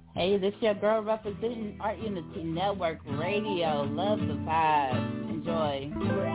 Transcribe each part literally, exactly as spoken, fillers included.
Hey, this your girl representing Art Unity Network Radio. Love the vibe. Enjoy.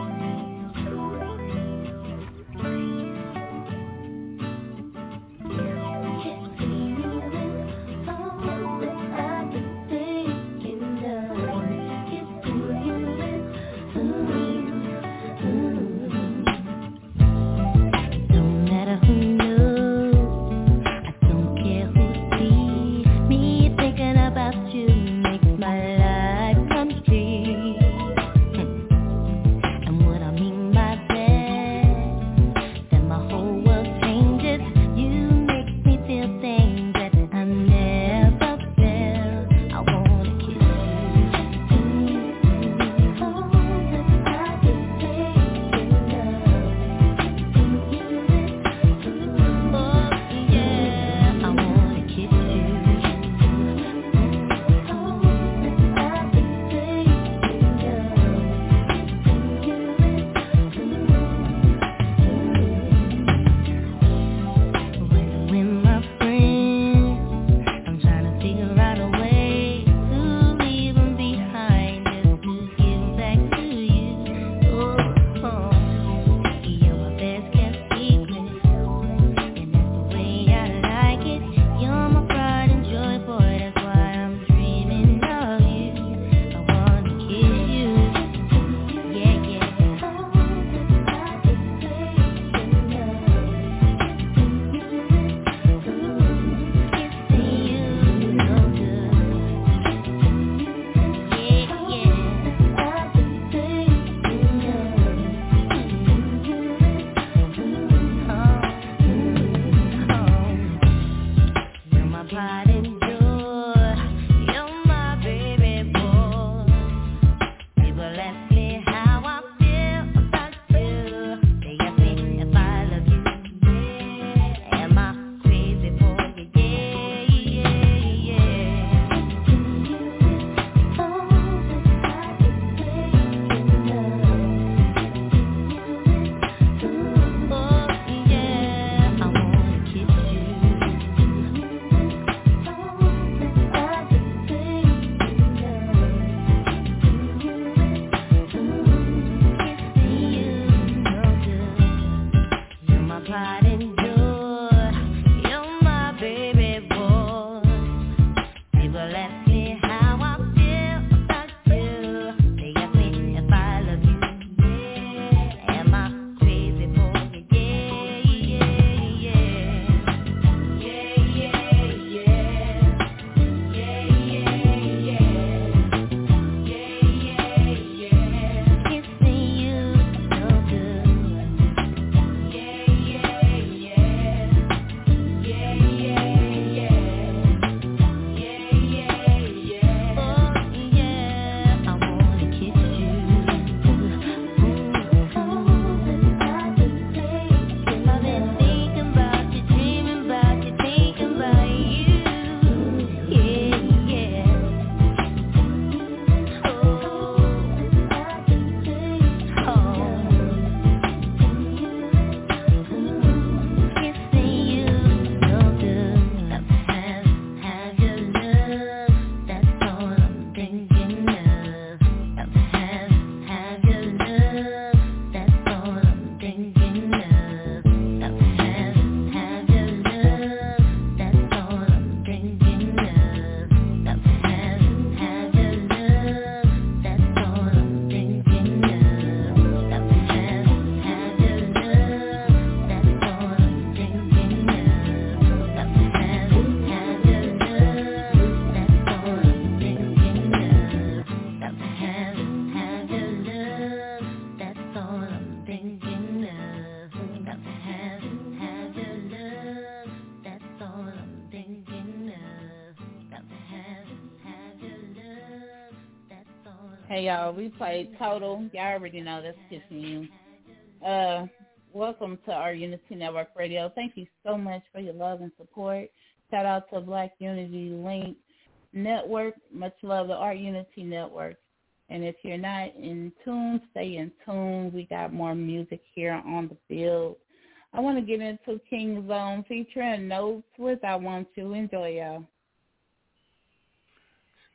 Hey y'all, we played Total. Y'all already know that's kissing you. Uh, welcome to our Unity Network Radio. Thank you so much for your love and support. Shout out to Black Unity Link Network. Much love to our Unity Network. And if you're not in tune, stay in tune. We got more music here on the field. I want to get into King Zone featuring Notes with I Want You. Enjoy, y'all.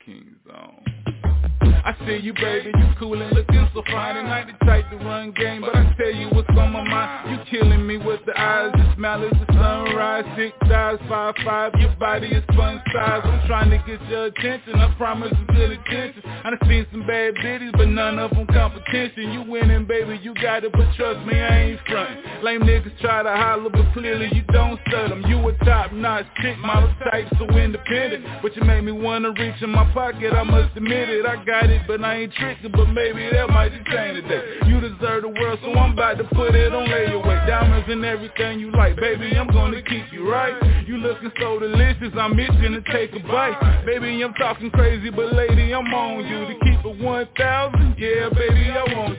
King Zone. I see you, baby, you cool and looking so fine. And I the type to run game, but I tell you what's on my mind. You killing me with the eyes, the smile is the sunrise. Six eyes, five, five, your body is fun size. I'm trying to get your attention, I promise you good attention. I done seen some bad bitties, but none of them competition. You winning, baby, you got it, but trust me, I ain't frontin'. Lame niggas try to holler, but clearly you don't stud them. You a top-notch chick, model type, so independent. But you made me wanna reach in my pocket, I must admit it. I got it, but I ain't tricking, but maybe that might just change today. You deserve the world, so I'm about to put it on layaway. Diamonds and everything you like, baby, I'm gonna keep you right. You looking so delicious, I'm itching to take a bite. Baby, I'm talking crazy, but lady, I'm on you. To keep it one thousand, yeah, baby, I want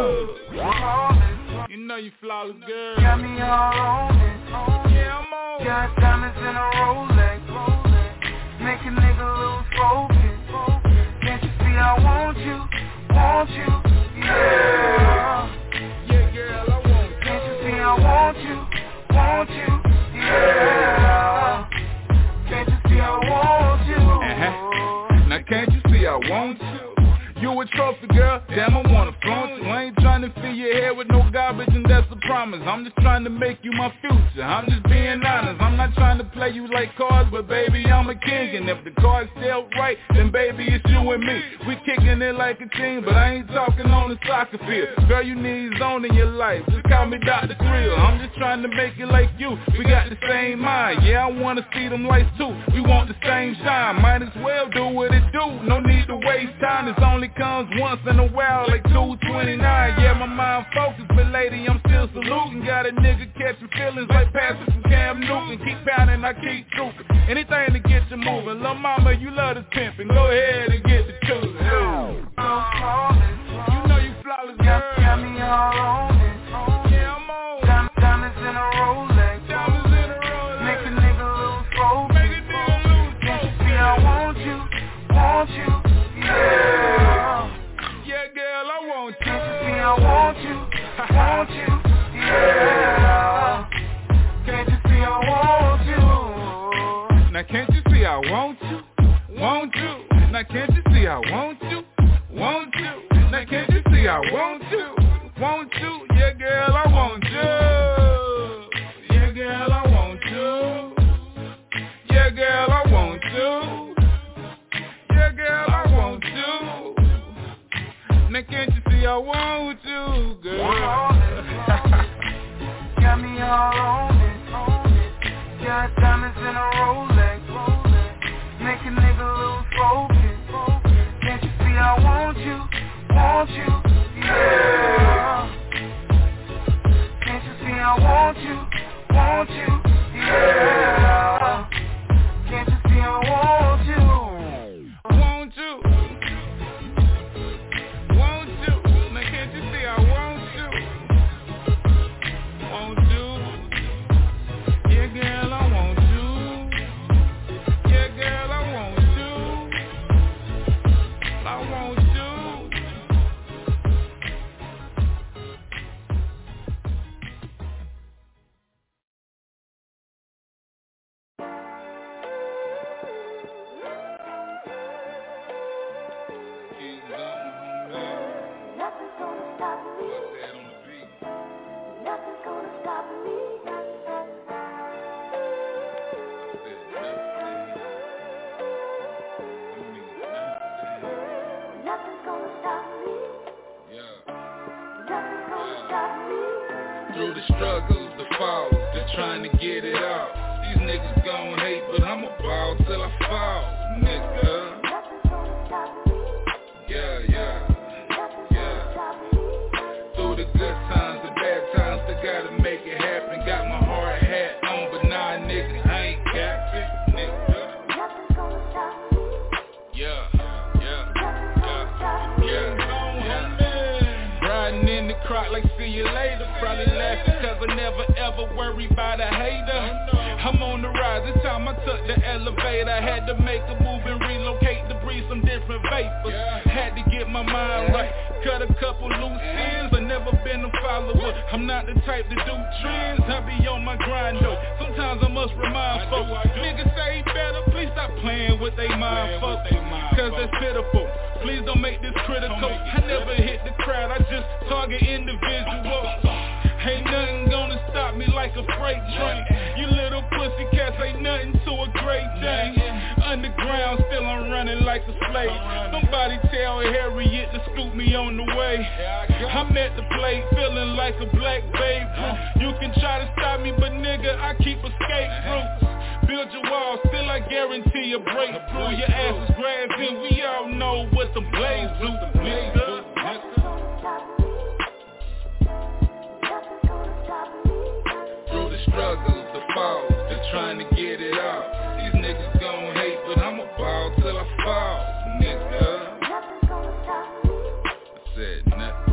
you. You know you flawless, girl. Got me all on it. Yeah, I'm on. Got diamonds in a Rolex. Make a nigga lose focus. Can't you see I want you, want you, yeah. Yeah, girl, I want you. Can't you see I want you, want you, yeah. Can't you see I want you? Uh-huh. Now can't you see I want you? You a trophy girl, damn I wanna flaunt you. I ain't trying to fill your head with no garbage and that's a promise. I'm just trying to make you my future, I'm just being honest. I'm not trying to play you like cards, but baby I'm a king. And if the cards dealt right, then baby it's you and me. We kicking it like a team, but I ain't talking on the soccer field. Girl, you need zone in your life, just call me Doctor Thrill. I'm just trying to make it like you, we got the same mind. Yeah, I wanna see them lights too, we want the same shine. Might as well do what it do, no need to waste time. It's only comes once in a while like two twenty-nine. Yeah, my mind focused, but lady, I'm still saluting. Got a nigga catching feelings like Patrick from Cam Newton. Keep pounding, I keep trooping. Anything to get you moving. Lil' mama, you love this pimping. Go ahead and get the choosing. So flawless. You know you flawless, girl. Got, got me all on it. Yeah, I'm on. Diam- diamonds in a Rolex. Diamonds in a Rolex. Make a nigga lose focus. Make a nigga lose focus. Can't you see I want you, want you, yeah. Yeah, girl, I want you. Can't you see I want you, want you, yeah. Can't you see I want you? Now can't you see I want you, want you? Now can't you see I want you, want you? Now can't you see I want you, want you? Yeah, girl, I want you. Yeah, girl, I want you. Yeah, girl, I want you. Yeah, girl, I want you. Now can't you see I want you, girl? Got me all on it. Got diamonds in a Rolex. Make a nigga lose focus. Can't you see I want you, want you, yeah. Can't you see I want you, want you, yeah. Can't you see I want you? Want you. Want you. Now can't you see I want you? Want you. Yeah, girl, I want you. Yeah, girl, I want you. I want you. Nothing's gonna stop me. Nothing's gonna stop me. Nothing's gonna stop me. Nothing's gonna stop me. Through the struggles, the falls, just trying to get it out. These niggas gon' hate, but I'ma ball till I fall, nigga. Nothing's gonna stop me. Yeah, yeah, Nothing's yeah. gonna stop me. Through the good times, the bad times, still gotta make it happen. Got my hard hat on, but nah, nigga, I ain't got it, nigga. Nothing's gonna stop me. Yeah, yeah, yeah, yeah, yeah. Riding in the crowd like see you later. Probably laughing cause I never ever worry about a hater. I'm on the rise, this time I took the elevator. Had to make a move and relocate to breathe some different vapors. Had to get my mind right, cut a couple loose ends. I never been a five follower. I'm not the type to do trends, I be on my grind though. Sometimes I must remind folks, niggas say better, please stop playing with they mind fuck, cause that's pitiful. Please don't make this critical. I never hit the crowd, I just target individuals. Ain't nothing gonna stop me like a freight train. You little pussy cats ain't nothing to a great thing. Underground still I'm running like a slave. Somebody tell Harriet to scoop me on the way. I'm at the plate feeling like a black babe. You can try to stop me, but nigga, I keep escape routes. Build your walls, still I guarantee a breakthrough. Your ass is grass and we all know what the blaze do, nigga. Through the struggles, the falls, they're trying to get it out. These niggas gon' hate, but I'ma ball till I fall, nigga. I said nothing.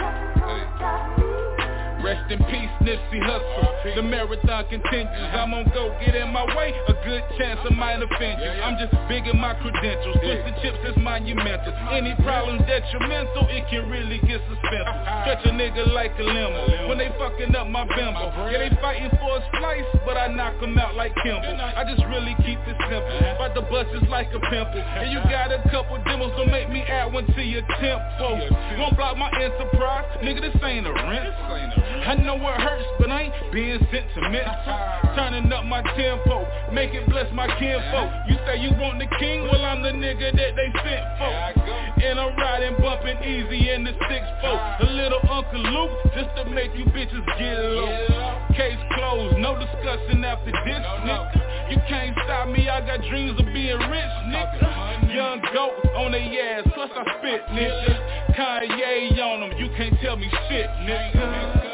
Rest in peace, Nipsey Hussle. The marathon continues. I'm on go, get in my way. A good chance I might offend you. I'm just big in my credentials. Twisted chips is monumental. Any problems detrimental, it can really get suspenseful. Stretch a nigga like a limo when they fucking up my bimbo. Yeah, they fighting for a slice, but I knock them out like Kimball. I just really keep it simple. About the bust just like a pimple. And you got a couple demos, don't make me add one to your tempo. Won't block my enterprise, nigga, this ain't a rent. I know it hurts, but I ain't being sentimental. Turning up my tempo, make it bless my kinfolk. You say you want the king, well I'm the nigga that they sent for. And I'm riding, bumping easy in the six four. A little Uncle Luke, just to make you bitches get low. Case closed, no discussion after this, nigga. You can't stop me, I got dreams of being rich, nigga. Young goat on they ass, plus I spit, nigga. Kanye on them, you can't tell me shit, nigga.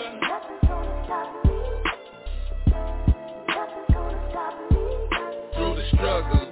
Through the struggles.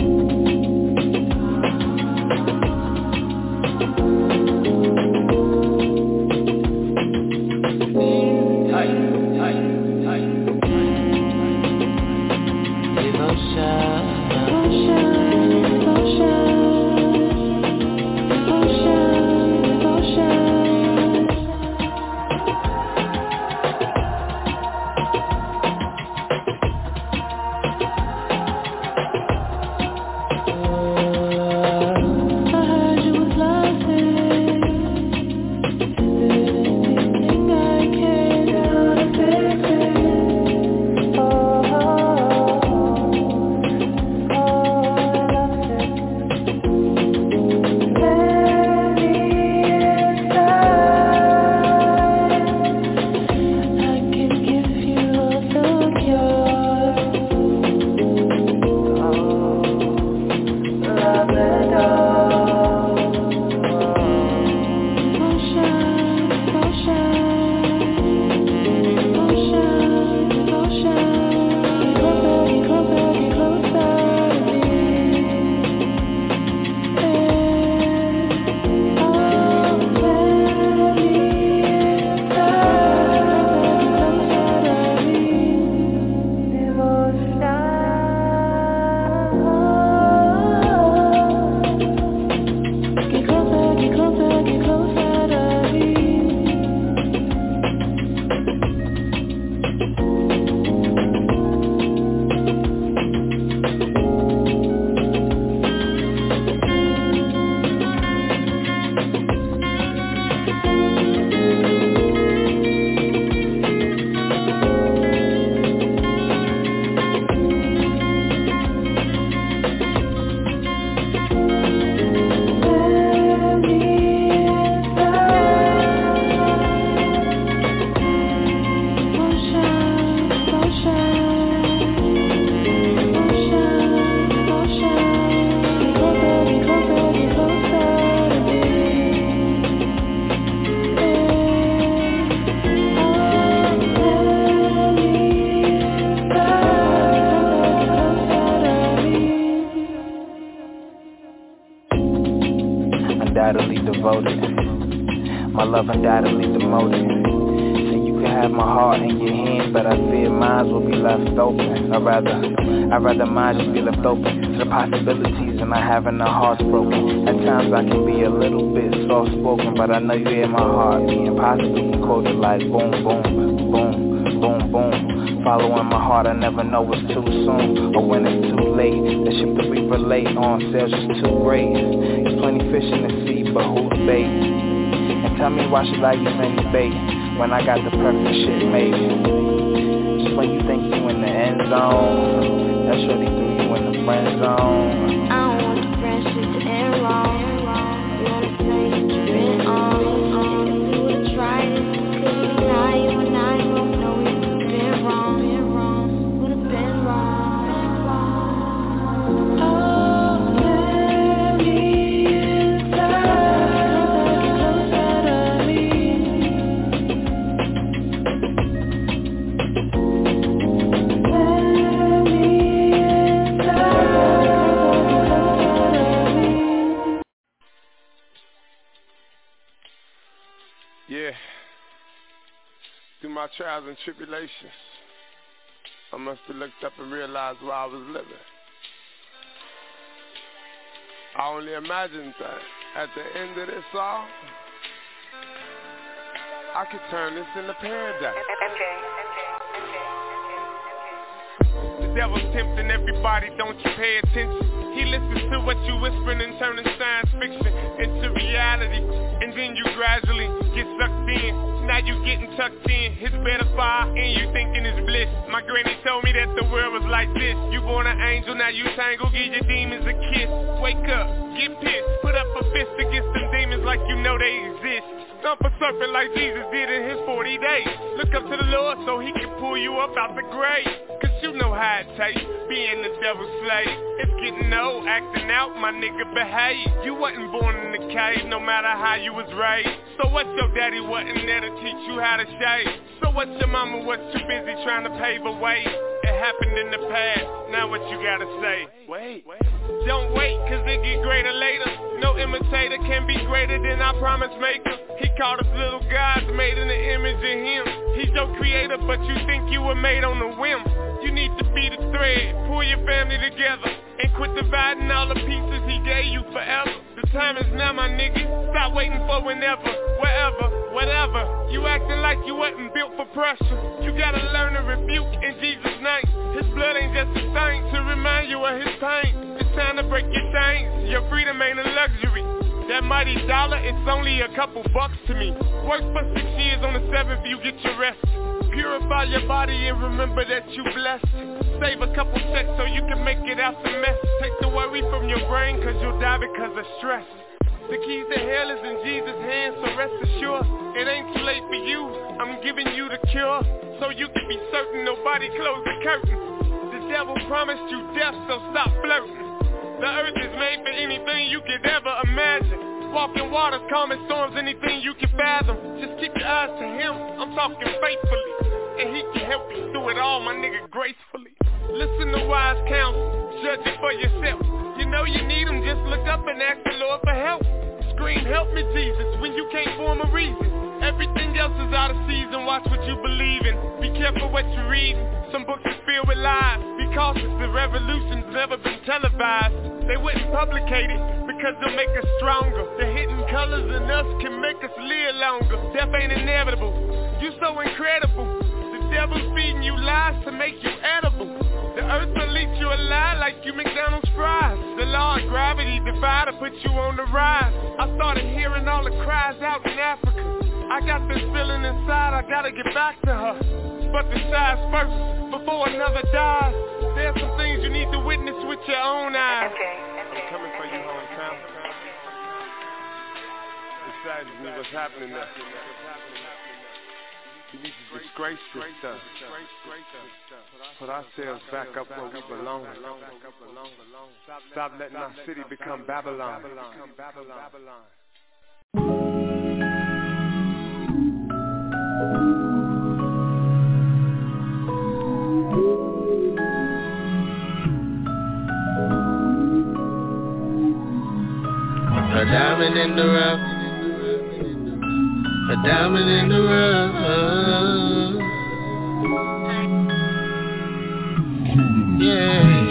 undoubtedly devoted. My love undoubtedly demoted. So you can have my heart in your hand, but I fear mine will be left open. Or rather, I'd rather mine just be left open to the possibilities and not having our hearts broken. At times I can be a little bit soft-spoken, but I know you hear my heart being possibly can quote it like boom, boom, boom, boom, boom. Following my heart, I never know it's too soon or when it's too late. The ship that we relate on sails just too great. There's plenty fish in the sea, but who's bait? And tell me why should I use any bait when I got the perfect shit made? Just when you think you in the end zone, that shorty threw you in the friend zone. I don't want the friendship to end wrong. You wanna say that you've been on. If we would've tried it, could we deny you and I both know we've been wrong. Would've been wrong. Oh, let me inside. Closer to me. Let me inside. Yeah, through my trials and tribulations, I must have looked up and realized where I was living. I only imagined that at the end of this all, I could turn this into paradise. The devil's tempting everybody, don't you pay attention. He listens to what you whispering and turning science fiction into reality. And then you gradually get sucked in. Now you getting tucked in. His bed of fire and you thinking it's bliss. My granny told me that the world was like this. You born an angel, now you tangle, give your demons a kiss. Wake up, get pissed, put up a fist against them demons like you know they exist. Stomp a serpent like Jesus did in his forty days. Look up to the Lord so he can pull you up out the grave. Cause you know how it tastes, being the devil's slave. It's getting old, acting out, my nigga behave. You wasn't born in the cave, no matter how you was raised. So what your daddy wasn't there to teach you how to shave? So what your mama was too busy trying to pave a way? It happened in the past, now what you gotta say? Wait, don't wait, cause it get greater later. No imitator can be greater than our promise maker. He called us little gods made in the image of him. He's your creator, but you think you were made on a whim. You need to be the thread, pull your family together, and quit dividing all the pieces he gave you forever. The time is now, my nigga. Stop waiting for whenever, wherever, whatever. You acting like you wasn't built for pressure. You gotta learn to rebuke in Jesus' name. His blood ain't just a stain to remind you of his pain. It's time to break your chains. Your freedom ain't a luxury. That mighty dollar, it's only a couple bucks to me. Work for six years, on the seventh you get your rest. Purify your body and remember that you blessed. Save a couple checks so you can make it out the mess. Take the worry from your brain cause you'll die because of stress. The keys to hell is in Jesus' hands, so rest assured it ain't too late for you. I'm giving you the cure so you can be certain nobody close the curtain. The devil promised you death, so stop flirting. The earth is made for anything you could ever imagine. Walking waters, calming storms, anything you can fathom. Just keep your eyes to him, I'm talking faithfully. And he can help you through it all, my nigga, gracefully. Listen to wise counsel, judge it for yourself. You know you need him, just look up and ask the Lord for help. Scream, help me Jesus, when you can't form a reason. Everything else is out of season, watch what you believe in. Be careful what you read, some books are filled with lies. Be cautious, the revolution's never been televised. They wouldn't publicate it, because they'll make us stronger. The hidden colors in us can make us live longer. Death ain't inevitable, you so incredible. The devil's feeding you lies to make you edible. The earth will eat you alive like you McDonald's fries. The law of gravity divider put you on the rise. I started hearing all the cries out in Africa. I got this feeling inside, I gotta get back to her. But decides first, before another dies. There's some things you need to witness with your own eyes. I'm coming for you, hometown. It saddens me what's happening there. We need to disgrace this stuff. Put ourselves back up where we belong. Stop letting our city become Babylon. A diamond in the rough, a diamond in the rough. Yeah.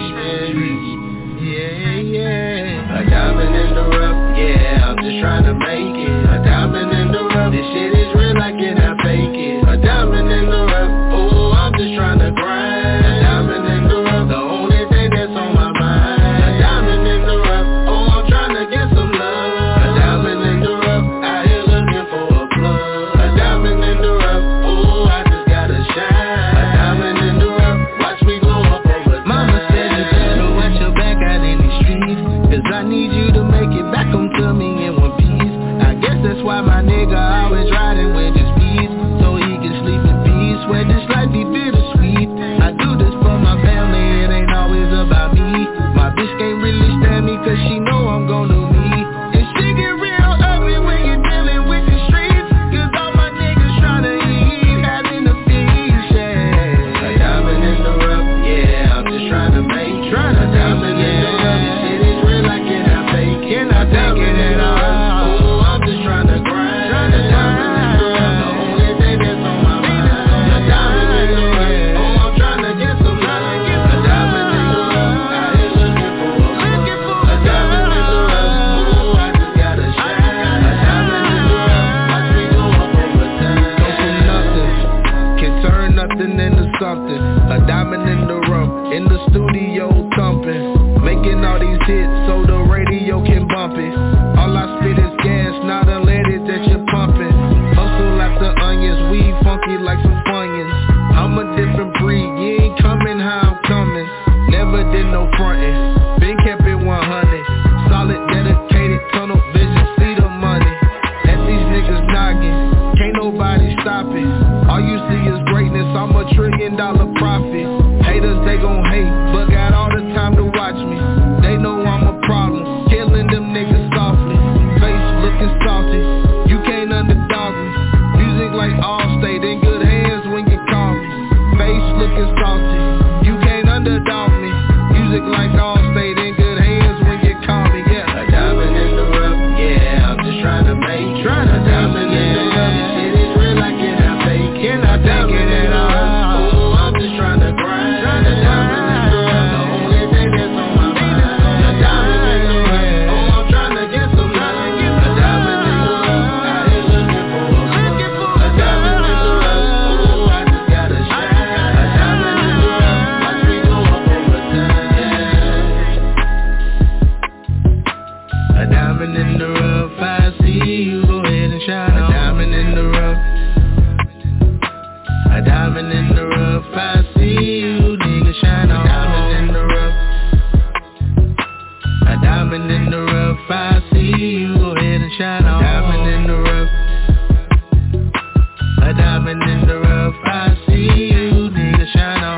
just trying to make it. A diamond in the rough, this shit is real, I cannot fake it. A diamond in the rough, oh, I'm just trying to grind. A diamond in the rough, the only thing that's on my mind. A diamond in the rough, oh, I'm trying to get some love. A diamond in the rough, out here looking for a plug. A diamond in the rough, oh, I just gotta shine. A diamond in the rough, watch me glow up over time. Mama said you better watch your back out in these streets, cause I need you to make it back home to me in one piece. I guess that's why my nigga always riding with his speed, so he can sleep in peace. Swear this life be bittersweet. I do this for my family, it ain't always about me. My bitch can't really stand me, cause she know I'm gon' do me. And she get real ugly when you're dealing with the streets, cause all my niggas tryna eat, having a feast, yeah. A diamond in the rough, yeah, I'm just tryna make it. A diamond in the rough, this shit is real, I cannot fake it. Cannot take it at all. Oh, I'm just tryna grind. A diamond in the rough, the only thing that's on my mind. A diamond in the rough, oh, I'm tryna get some love. A diamond in the rough, out here looking for a plug. A diamond in the rough, oh, I just gotta shine. A diamond in the rough, watch me go up over time. Go from nothing, can turn nothing into something. A diamond in the rough, in the studio thumping, making all these hits so the radio can bump it. All I spit is gas, not unleaded that you're pumping. Hustle after onions, weed funky like some funyuns. I'm a different breed, you ain't coming how I'm coming. Never did no frontin', been kept it one hundred. Solid, dedicated, tunnel vision, see the money. At these niggas knocking, can't nobody stop it. All you see is greatness, I'm a trillion dollar profit. Haters, they gon' hate, but got all the time to watch me. They know I'm a problem, killing them niggas softly. Face looking salty, you can't underdog me. Music like Allstate, in good hands when you call me. Face looking salty, you can't underdog me. Music like Allstate, in good hands when you call me, yeah. A diamond in the rough, yeah, I'm just trying to make it. A diamond in the rough, this shit is real, I cannot fake it. Cannot take it at all. Oh, I'm just trying to grind. A diamond in the rough, the only thing that's on my mind. A diamond in the rough, oh, I'm trying to get some love. A diamond in the rough, out here looking for a plug. A diamond in the rough, oh, I just gotta shine. A diamond in the rough, watch me go up over time, yeah. A diamond in the rough, I see you, go ahead and shine. A diamond in the rough, a diamond in the rough, I see you, nigga, shine on. A diamond in the rough, a diamond in the rough, I see you, go ahead and shine on. A diamond in the rough, a diamond in the rough, I see you, nigga, shine on.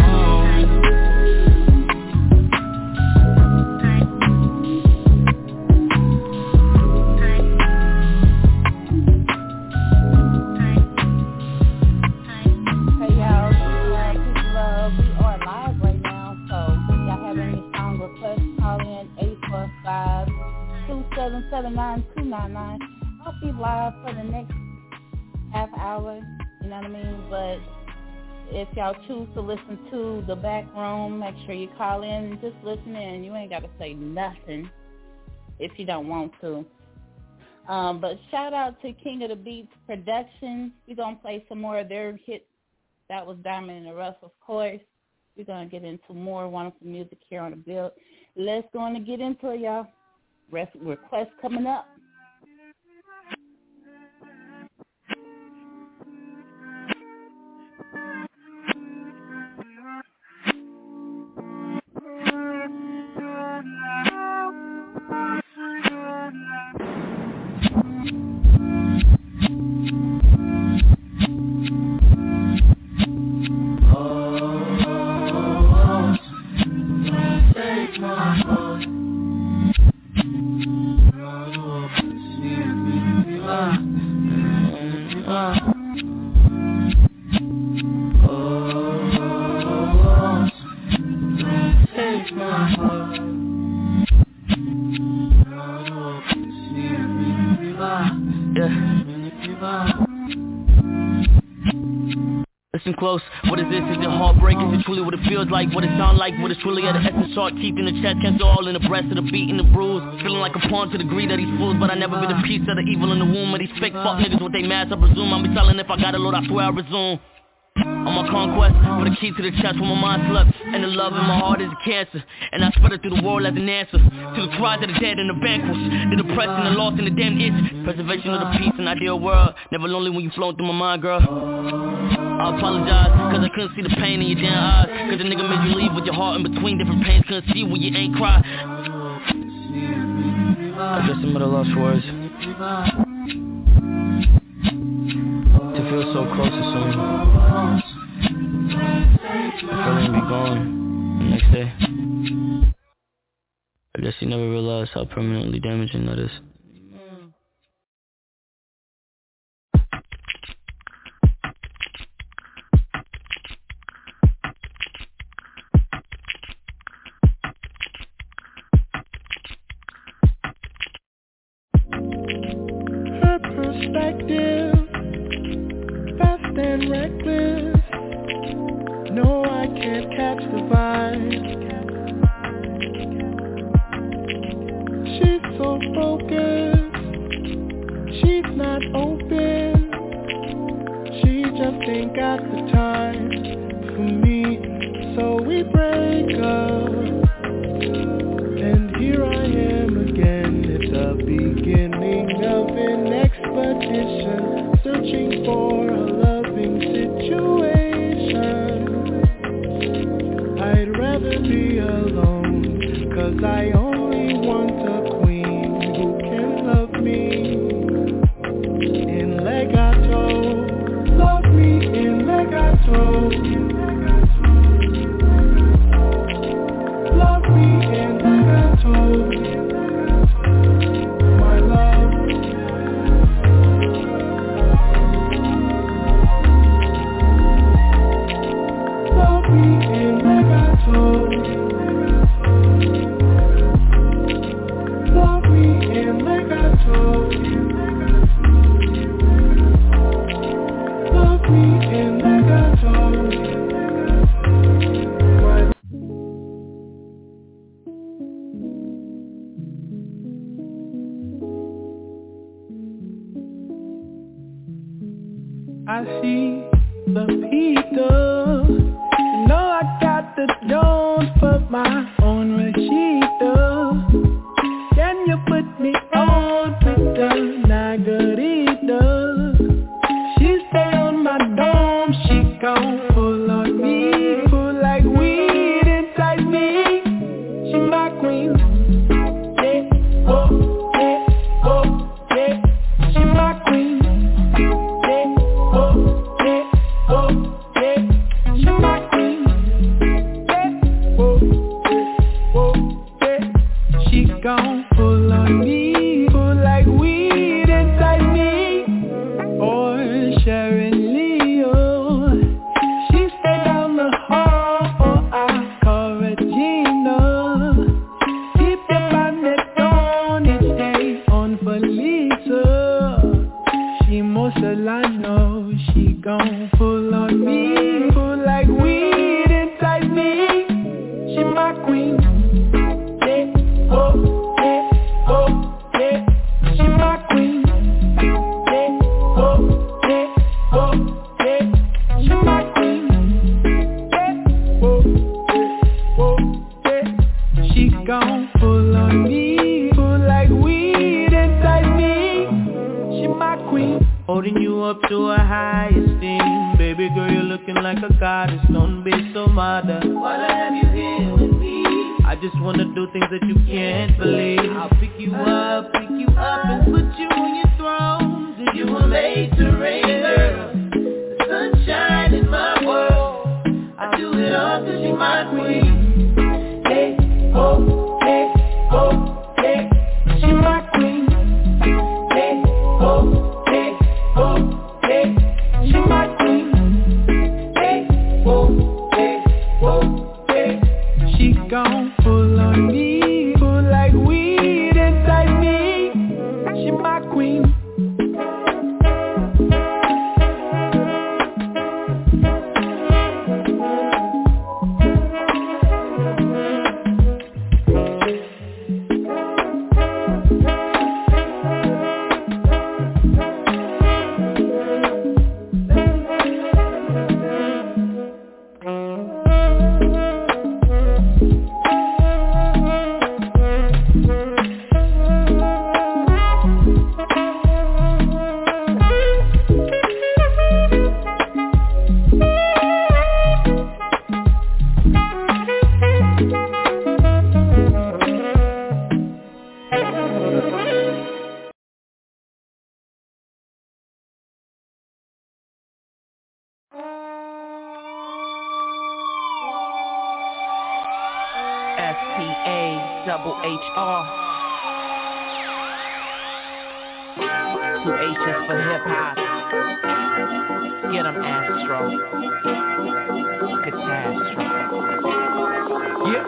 Hey y'all, uh, peace and love. We are live right now, so if y'all have any song requests, call in eight four five, two seven seven, nine two nine nine. I'll be live for the next half hour, you know what I mean? But if y'all choose to listen to the back room, make sure you call in and just listen in. You ain't got to say nothing if you don't want to. Um, but shout out to King of the Beats Productions. We're going to play some more of their hits. That was Diamond in the Rough, of course. We're going to get into more wonderful music here on the Build. Let's go on and get into it, y'all. Rest requests coming up. Take my heart. listen close. What is this? Is it heartbreak? Is it truly what it feels like? What it sound like? What is truly at the essence? Heart teeth in the chest, cancer all in the breast of the beat and the bruise. Feeling like a pawn to the greed of these fools, but I never been a piece of the evil in the womb of these fake fuck niggas with they mask. I presume I'll be telling if I got a load, I swear I'll resume. On my conquest, for the key to the chest when my mind slept. And the love in my heart is a cancer, and I spread it through the world as an answer to the cries of the dead and the vanquished, the depressed and the lost and the damned itch. Preservation of the peace and ideal world. Never lonely when you flown through my mind, girl. I apologize, cause I couldn't see the pain in your damn eyes. Cause the nigga made you leave with your heart in between different pains. Couldn't see when you ain't cry. I guess I'm at a lost for words. To feel so close to someone, feeling be gone the next day. I guess you never realized how permanently damaging that is. Her perspective, fast and reckless. No, I can't catch the vibe. She's so focused, she's not open. She just ain't got the time for me. So we break up, and here I am again at the beginning of an expedition, searching for a loving situation. I'd rather be alone, cause I only want a queen who can love me in legato. Love me in legato. Love me in legato. My love. Love me in legato. Love me in legato. Love me in legato. I see the Peter. You know I got the Jones for my own Rashida. Can you put me on with the Nagarita? She stay on my dome, she gon' pull on me, pull like weed inside me. She my queen, yeah, oh, yeah, oh, yeah. She my queen, yeah, oh, yeah, oh, yeah. She my queen, yeah, oh, yeah, oh, yeah. She gon' pull on me, pull like weed inside me. Or Sharon Leo, she stay down the hall, or I call Regina. Keep your bonnet on each day on Felisa. She Mussolano, she gon' pull on me, pull like weed inside me. She my queen, yeah, oh, yeah, oh, yeah. She my queen, yeah, oh, yeah, oh, yeah. She my queen, yeah, oh, yeah, oh, yeah. She gon' pull on me, pull like weed inside me. She my queen. Holding you up to a high esteem. Baby girl, you're looking like a goddess. Don't be so mother. Why have you here with me? I just wanna do things that you can't believe. I'll pick you up, pick you up and put you on your throne. You were made to reign, girl. The sunshine in my world. I do it all cause you're my queen. Hey, oh, hey, oh, hey. She my queen. Hey, oh, hey, oh, hey. She my queen. Hey, oh, hey, oh, hey. She gon' pull on me, pull like weed inside double H R. Two H's for hip hop. Get 'em Astro. Catastrophe. Yeah.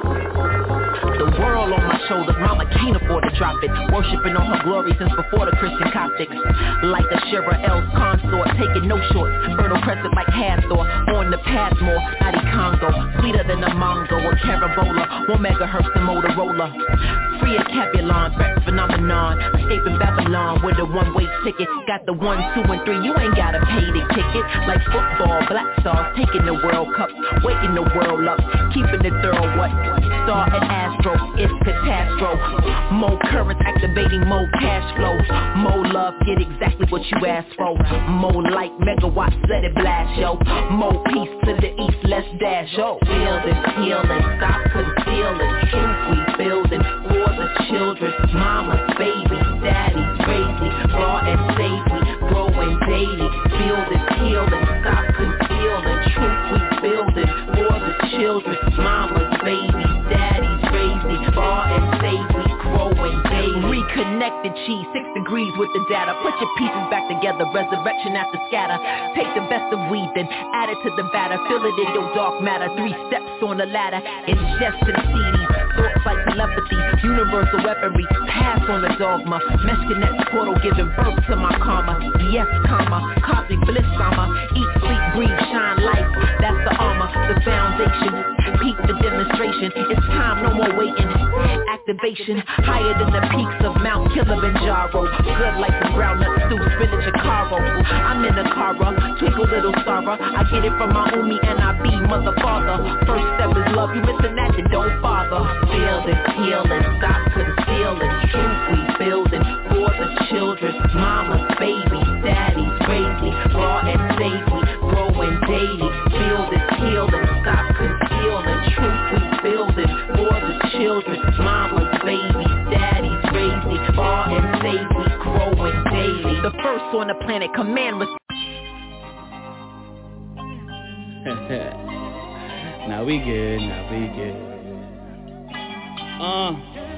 The world on my shoulders, mama can't afford to drop it. Worshipping on her glory since before the Christian Coptics. Like a Shira L's consort, taking no shorts. Fertile crescent like Hathor, on the Passmore, Mighty Congo. Sweeter than a Mongo, a Carabola, one megahertz and Motorola. Free a Capulon, threat phenomenon. Escaping Babylon with a one-way ticket. Got the one, two, and three, you ain't gotta pay to kick it. Like football, black stars taking the World Cup, waking the world up, keeping it thorough. What? Star and Astro, it's catastrophe. More currents activating more cash flow. More love, get exactly what you asked for. More light, megawatts, let it blast, yo. More peace to the east, let's dash, yo. Building, healing, stop concealing. Truth we building for the children. Mamas, babies, daddies, crazy, raw and safely, growing daily. Building, healing, stop concealing. Truth we building for the children. Mamas, babies, daddies, crazy, raw and safely, growing daily. Reconnected cheese, six degrees with the data. Put your pieces back together, resurrection after scatter. Take the best of weed, then add it to the batter. Fill it in your dark matter, three steps on the ladder. Ingest to the C Ds, thoughts like telepathy. Universal weaponry, pass on the dogma. Mesh connect portal, giving birth to my karma. Yes, comma, cosmic bliss, comma. Eat, sleep, breathe, shine life. That's the armor, the foundation. Peak the demonstration, it's time, no more waiting. Activation, higher than the peaks of Mount Kilimanjaro. Good like the brown nut stew, spinach and caro. I'm in a cara, twinkle little Sarah. I get it from my Umi and I be mother father. First step is love, you missing that, then don't bother. Building, healing, stop concealing. Truth we building for the children. Mamas, babies, daddies, crazy, raw and safely, growing daily. Building, healing, stop concealing. Truth we building for the children. Mamas, babies, daddies, crazy, raw and safely, growing daily. The first on the planet, command was. Now we good, now we good. Uh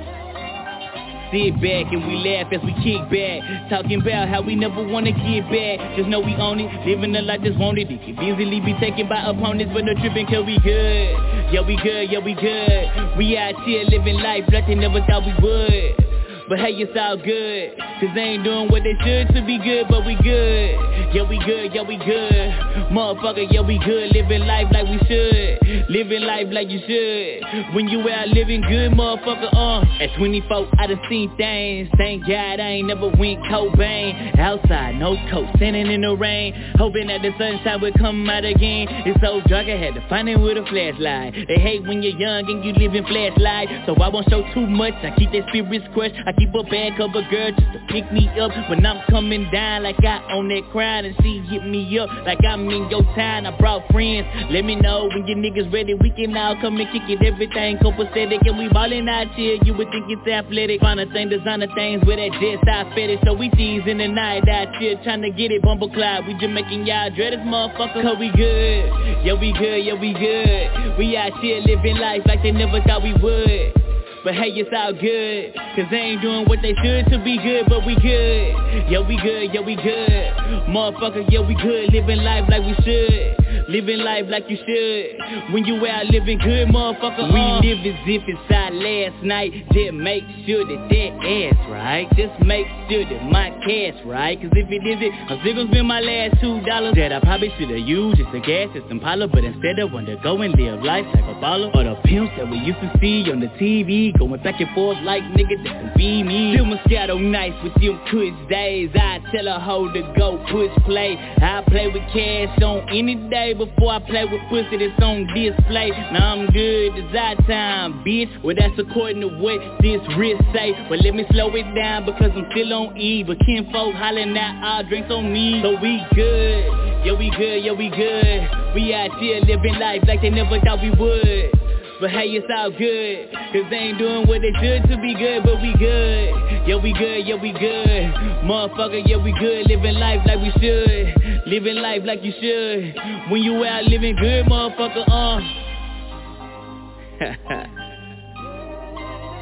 Sit back and we laugh as we kick back. Talking about how we never wanna get back. Just know we own it, living a life just want it. It can easily be taken by opponents, but no tripping cause we good. Yeah we good, yeah we good. We out here living life like they never thought we would. But hey, it's all good, cause they ain't doing what they should to be good, but we good. Yeah, we good, yeah, we good. Motherfucker, yeah, we good. Living life like we should. Living life like you should. When you out living good, motherfucker, uh. At twenty-four, I done seen things. Thank God I ain't never went Cobain. Outside, no coat, standing in the rain. Hoping that the sunshine would come out again. It's so dark, I had to find it with a flashlight. They hate when you're young and you live in flashlight. So I won't show too much, I keep that spirits crushed. I keep a bag of a girl just to pick me up when I'm coming down, like I own that crown, and she hit me up like I'm in your town. I brought friends, let me know when your niggas ready, we can all come and kick it. Everything copacetic and we ballin' out here, you would think it's athletic. Find a thing, designer things with that jet style fetish. So we teasing the night out here, tryna get it bumble cloud. We just making y'all dread this motherfucker, cause we good. Yeah we good, yeah we good. We out here living life like they never thought we would. But hey, it's all good, cause they ain't doing what they should to be good, but we good. Yeah, we good, yeah, we good. Motherfucker, yeah, we good. Living life like we should. Living life like you should. When you out living good, motherfucker, uh. We live as if it's our last night. Just make sure that that ass right. Just make sure that my cash right. Cause if it isn't, I'm still gonna spend my last two dollars that I probably should've used just to gas this Impala. But instead I wanna go and live life like a baller. Or the pimps that we used to see on the T V, going back and forth like niggas that can be me. Still Moscato nice with them kush days. I tell a hoe to go push play. I play with cash on any day before I play with pussy that's on display. Now I'm good, it's our time, bitch. Well that's according to what this wrist say. But let me slow it down because I'm still on E. But kinfolk hollering out all drinks on me. So we good, yeah we good, yeah we good. We out here living life like they never thought we would. But hey, it's all good, cause they ain't doing what they should to be good, but we good. Yeah, we good, yeah, we good. Motherfucker, yeah, we good. Living life like we should. Living life like you should. When you out living good, motherfucker, uh.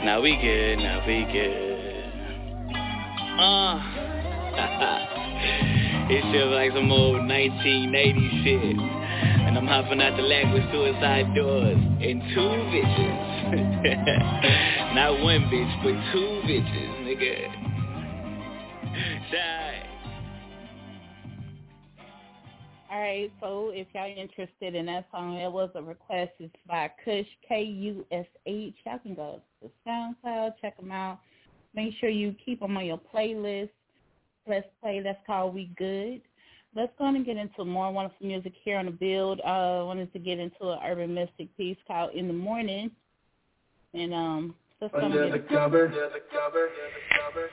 Now we good, now we good. Uh. It feels like some old nineteen eighties shit. And I'm hopping out the lag with suicide doors and two bitches. Not one bitch, but two bitches, nigga. Shy. Alright, so if y'all interested in that song, it was a request. It's by Kush, K U S H. Y'all can go to SoundCloud, check them out. Make sure you keep them on your playlist. Let's play. That's called We Good. Let's go on and get into more wonderful music here on the build. Uh, I wanted to get into an urban mystic piece called In the Morning. And um, let's go on and get Under the into cover, under the cover, under the cover.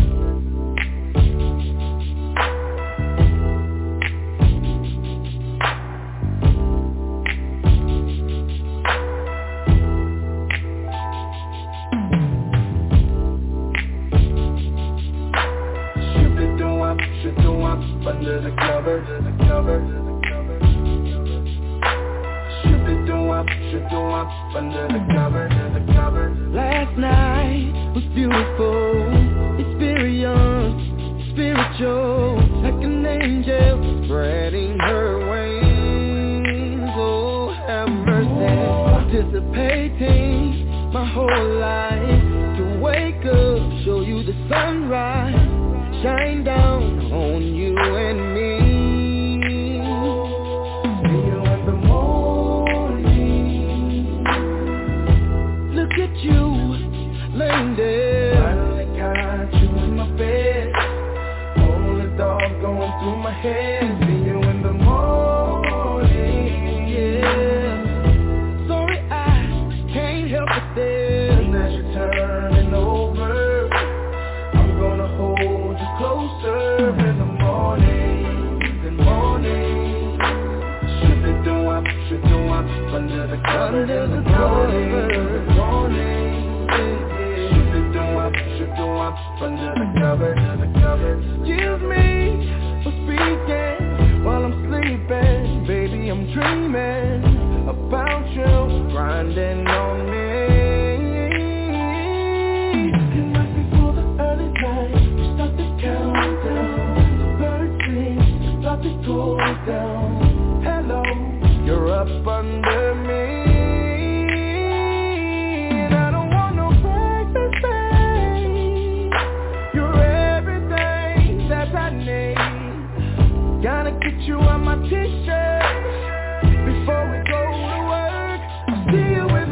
Under the cover, under the cover, under the cover. Shoot it do up, shoot it up, under the cover, under the cover. Last night was beautiful, experience, spiritual, like an angel spreading her wings. Oh, have mercy, anticipating my whole life to wake up, show you the sunrise, shine down on you and me. See you in the morning. Look at you, laying there. Finally got you in my bed. All the thoughts going through my head. See you in the morning. Yeah. Sorry, I can't help it there. And as you're turning over, I'm gonna hold you closer in the morning, in the morning. Should it do up, should do up, under the cover, under the morning, in the morning. Should it do up, should do up, under the cover, under the cover. Excuse me for speaking while I'm sleeping. Baby, I'm dreaming about you, grinding on me. Go down. Hello, you're up under me, and I don't want no breakfast thing. You're everything that I need. Gotta get you on my t-shirt before we go to work. I'll see you in the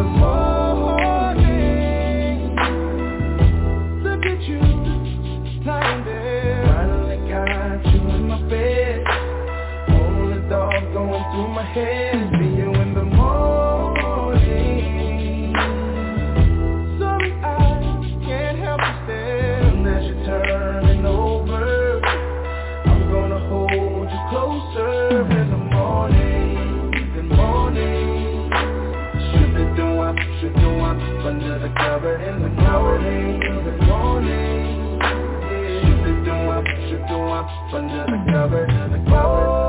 morning. Look at you, lying there. Finally got you in my bed. Going through my head, see you in the morning. Sorry, I can't help but stare. And as you're turning over, I'm gonna hold you closer in the morning, in the morning. Should it do up, should do up, under the cover in the morning, in the morning. Should it do up, should do up, under the cover, under the cover.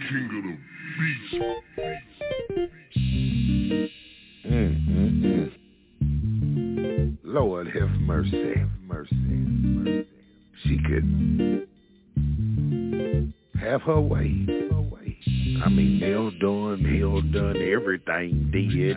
king of the beast. Mm, mm, mm. Lord have mercy, have mercy, mercy. She could have her way, her way. I mean, nail done, nail done, everything did.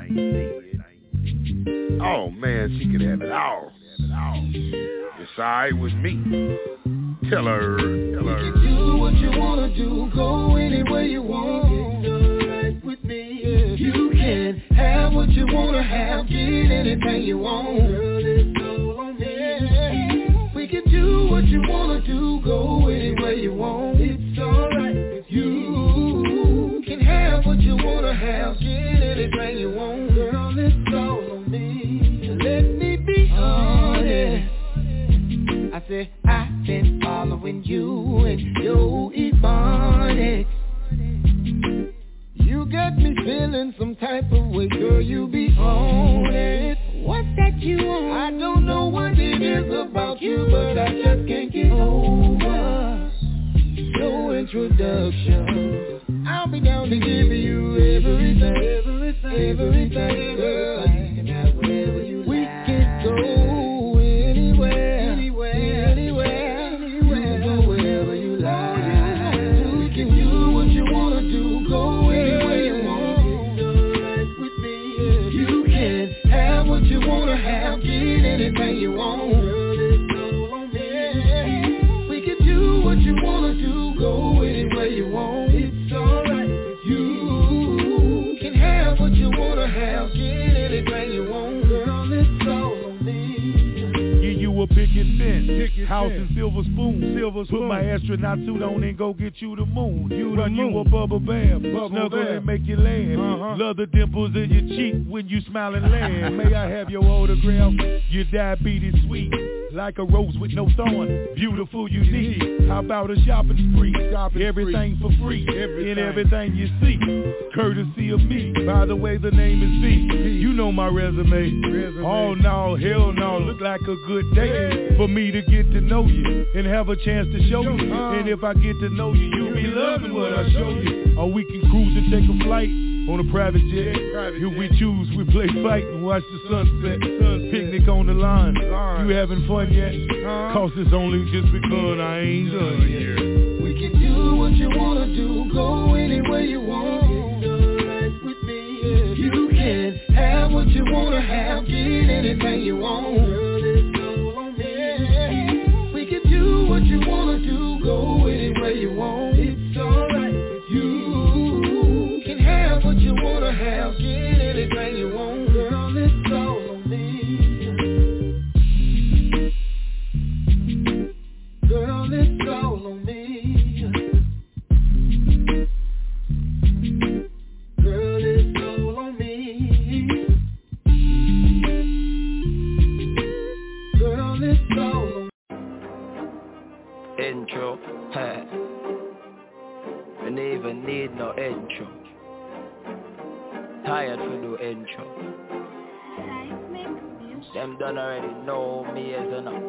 Oh man, she could have it all. It's alright with me. Tell her, tell her. You can do what you wanna do, go anywhere you want. It's alright with me. Yeah. You can have what you wanna have, get anything you want. Girl, it's all on me. We can do what you wanna do, go anywhere you want. It's alright with you. You can have what you wanna have, get anything you want. Girl, it's all on me. Let me be honest. I said I've been following you and your ebonics. You got me feeling some type of way, girl, you be on it. What's that you want? I don't know what it is about you, but I just can't get over your introduction. I'll be down to give you everything, everything, everything, girl. You can have whatever you like. We can go anywhere, anywhere, anywhere, anywhere. Go wherever you like. You can do what you wanna do, go anywhere you want. It's alright with me. You can have what you wanna have, get anything you want. Girl, it's all on me. We can do what you wanna do, go anywhere you want. It's alright with you. You can have what you wanna have, get anything you want. Girl, it's all on me. Give you a picket fence, picket house fence. And silver spoon. Silver spoon. Put my astronaut suit on and go get you the moon. You Run the moon. You a bubble bath, bubble snuggle bath. And make you laugh. Uh-huh. Love the dimples in your cheek when you smile and laugh. May I have your autograph? Your diabetes sweet, like a rose with no thorn. Beautiful, unique. How about a shopping spree? Shopping everything spree. For free. Everything. In everything you see, courtesy of me. By the way, the name is V. You know my resume. resume. Oh no, hell no. Look like a good day hey. For me to get to know you and have a chance to show you. Uh, and if I get to know you, you'll be loving what I show you. Or we can cruise and take a flight on a private jet. Private if jet. We choose, we play fight and watch the sunset. sunset. Picnic on the line. line. You having fun yet? Uh, Cause it's only just begun, I ain't done yet. We can do what you wanna do, go anywhere you want. It's alright with me. Yeah. You can have what you wanna have, get anything you want. Girl, it's all on me. We can do what you wanna do, go anywhere you want. It's alright with you. You can have what you wanna have, get anything you want. Girl, it's all on me. Girl, it's all on me. Girl, it's all on me. Girl, it's all on me. Intro, huh? I don't even need no intro. Tired for no intro. Them done already know me as enough.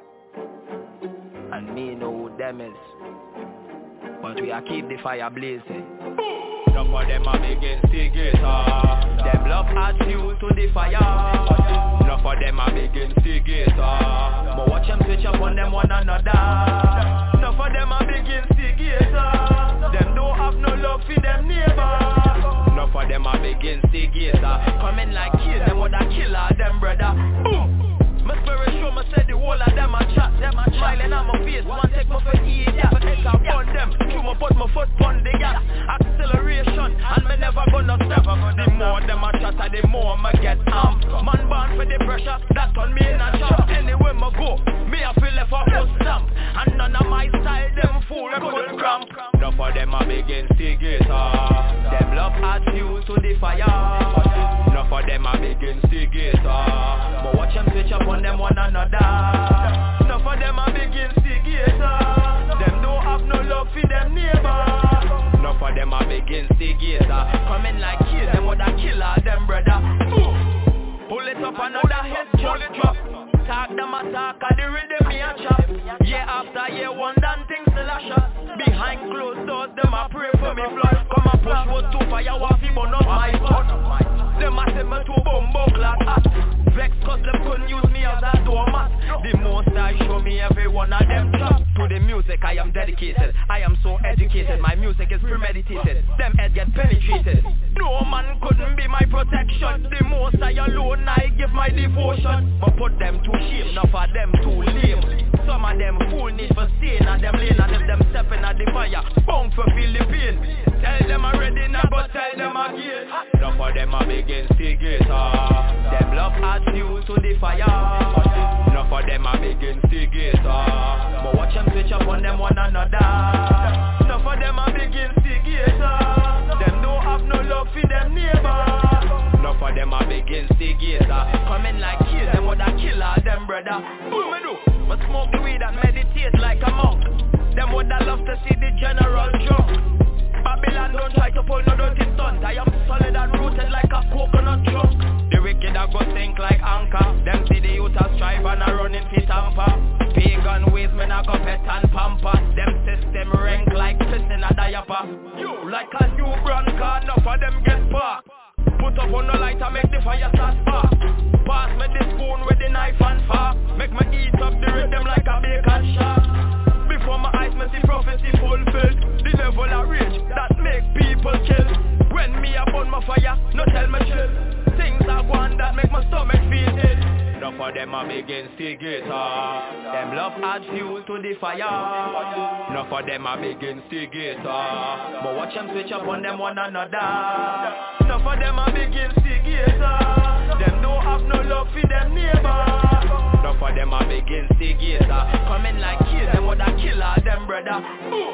And me know who them is. But we a keep the fire blazing. Some of them are big instigators. Them love add fuel to the fire. Enough of them are big instigators. But watch them switch up on them one another. Enough of them are big instigators. Them don't have no love for them neighbors. Enough of them are big instigators. Coming like kill them with a killer, them brother. Boom! My spirit show me said the whole of them a chat. Them a smiling on my face, one take my foot eat ya. Head up on them, through my put my foot on the gas. Acceleration, and me never gonna stop. The more them a chatter, the more me get amped. Man born for the pressure, that on me in a chop. Anywhere me go, me a feel left up a stamp. And none of my style, them fool couldn't cramp. Enough of them a big instigator. Them love add fuel to the fire. Enough of them a big instigator. But watch them switch up on them one another. Enough of them a big instigator. Them don't have no love for them neighbors. Enough of them a big instigator. Coming like kill them with a killer, them brother. Pull it up another head, pull it up. talk, them a talk, and the rhythm me a chop. Year after year, one damn thing still a shot. Behind closed doors, them a pray for me blood. Come and push was too fire, waffy, but not my fault. Them a say me too bumbo clad hot. Vex cause them couldn't use me as a doormat. The most I show me every one of them chop. To the music I am dedicated, I am so educated. My music is premeditated, them head get penetrated. No man couldn't be my protection. The most I alone I give my devotion. But put them to shame, not for them too lame. Some of them fool need for staying and them lane. And if them stepping at the fire, bound for feel the pain. Tell them already now, but tell them again. Enough of them a big instigator. Them love adds fuel to the fire. Enough of them a big instigator. But watch them switch up on them one another. Enough of them a big instigator. Them don't have no love for them neighbor. Enough of them a big instigator. Coming like kill them with a killer, them brother. Boom me do. But smoke the weed and meditate like a monk. Them would I love to see the general drunk. Babylon don't try to pull no dirty stunt. I am solid and rooted like a coconut trunk. The wicked are go sink like anchor. Them see the youth a strive and a running for tamper. Pagan ways men a go pet and pamper. Them system rank like piss in a diaper. You like a new brand car, enough of them get parked. Put up on the light and make the fire start spark. Pass me the spoon with the knife and fork. Make me eat up the rhythm like a bacon shark. Before my eyes me see prophecy fulfilled. The level of rage that make people kill. When me upon my fire, no tell me chill. Things are one that make my stomach feel ill. Enough of them a big instigator. Them love add fuel to the fire. Enough of them a big instigator. But watch them switch up on them one another. Enough of them a big instigator. Them don't have no love for them neighbor. Enough of them a big instigator. Coming like kill them with a killer, them brother. Ooh.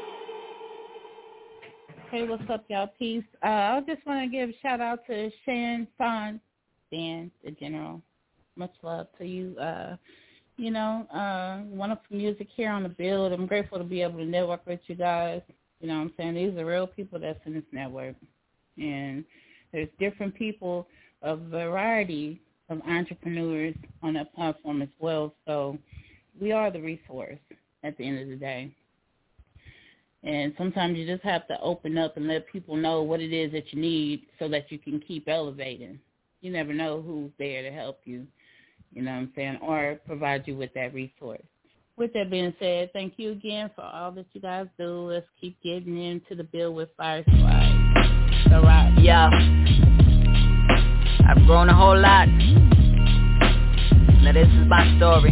Hey, what's up, y'all? Peace. Uh, I just want to give a shout out to Shan Son, Dan, the General. Much love to you. Uh, you know, uh, wonderful music here on the build. I'm grateful to be able to network with you guys. You know what I'm saying? These are real people that's in this network. And there's different people, a variety of entrepreneurs on that platform as well. So we are the resource at the end of the day. And sometimes you just have to open up and let people know what it is that you need so that you can keep elevating. You never know who's there to help you, you know what I'm saying, or provide you with that resource. With that being said, thank you again for all that you guys do. Let's keep getting into the bill with Fire Squad. So right. Yeah. I've grown a whole lot. Now this is my story.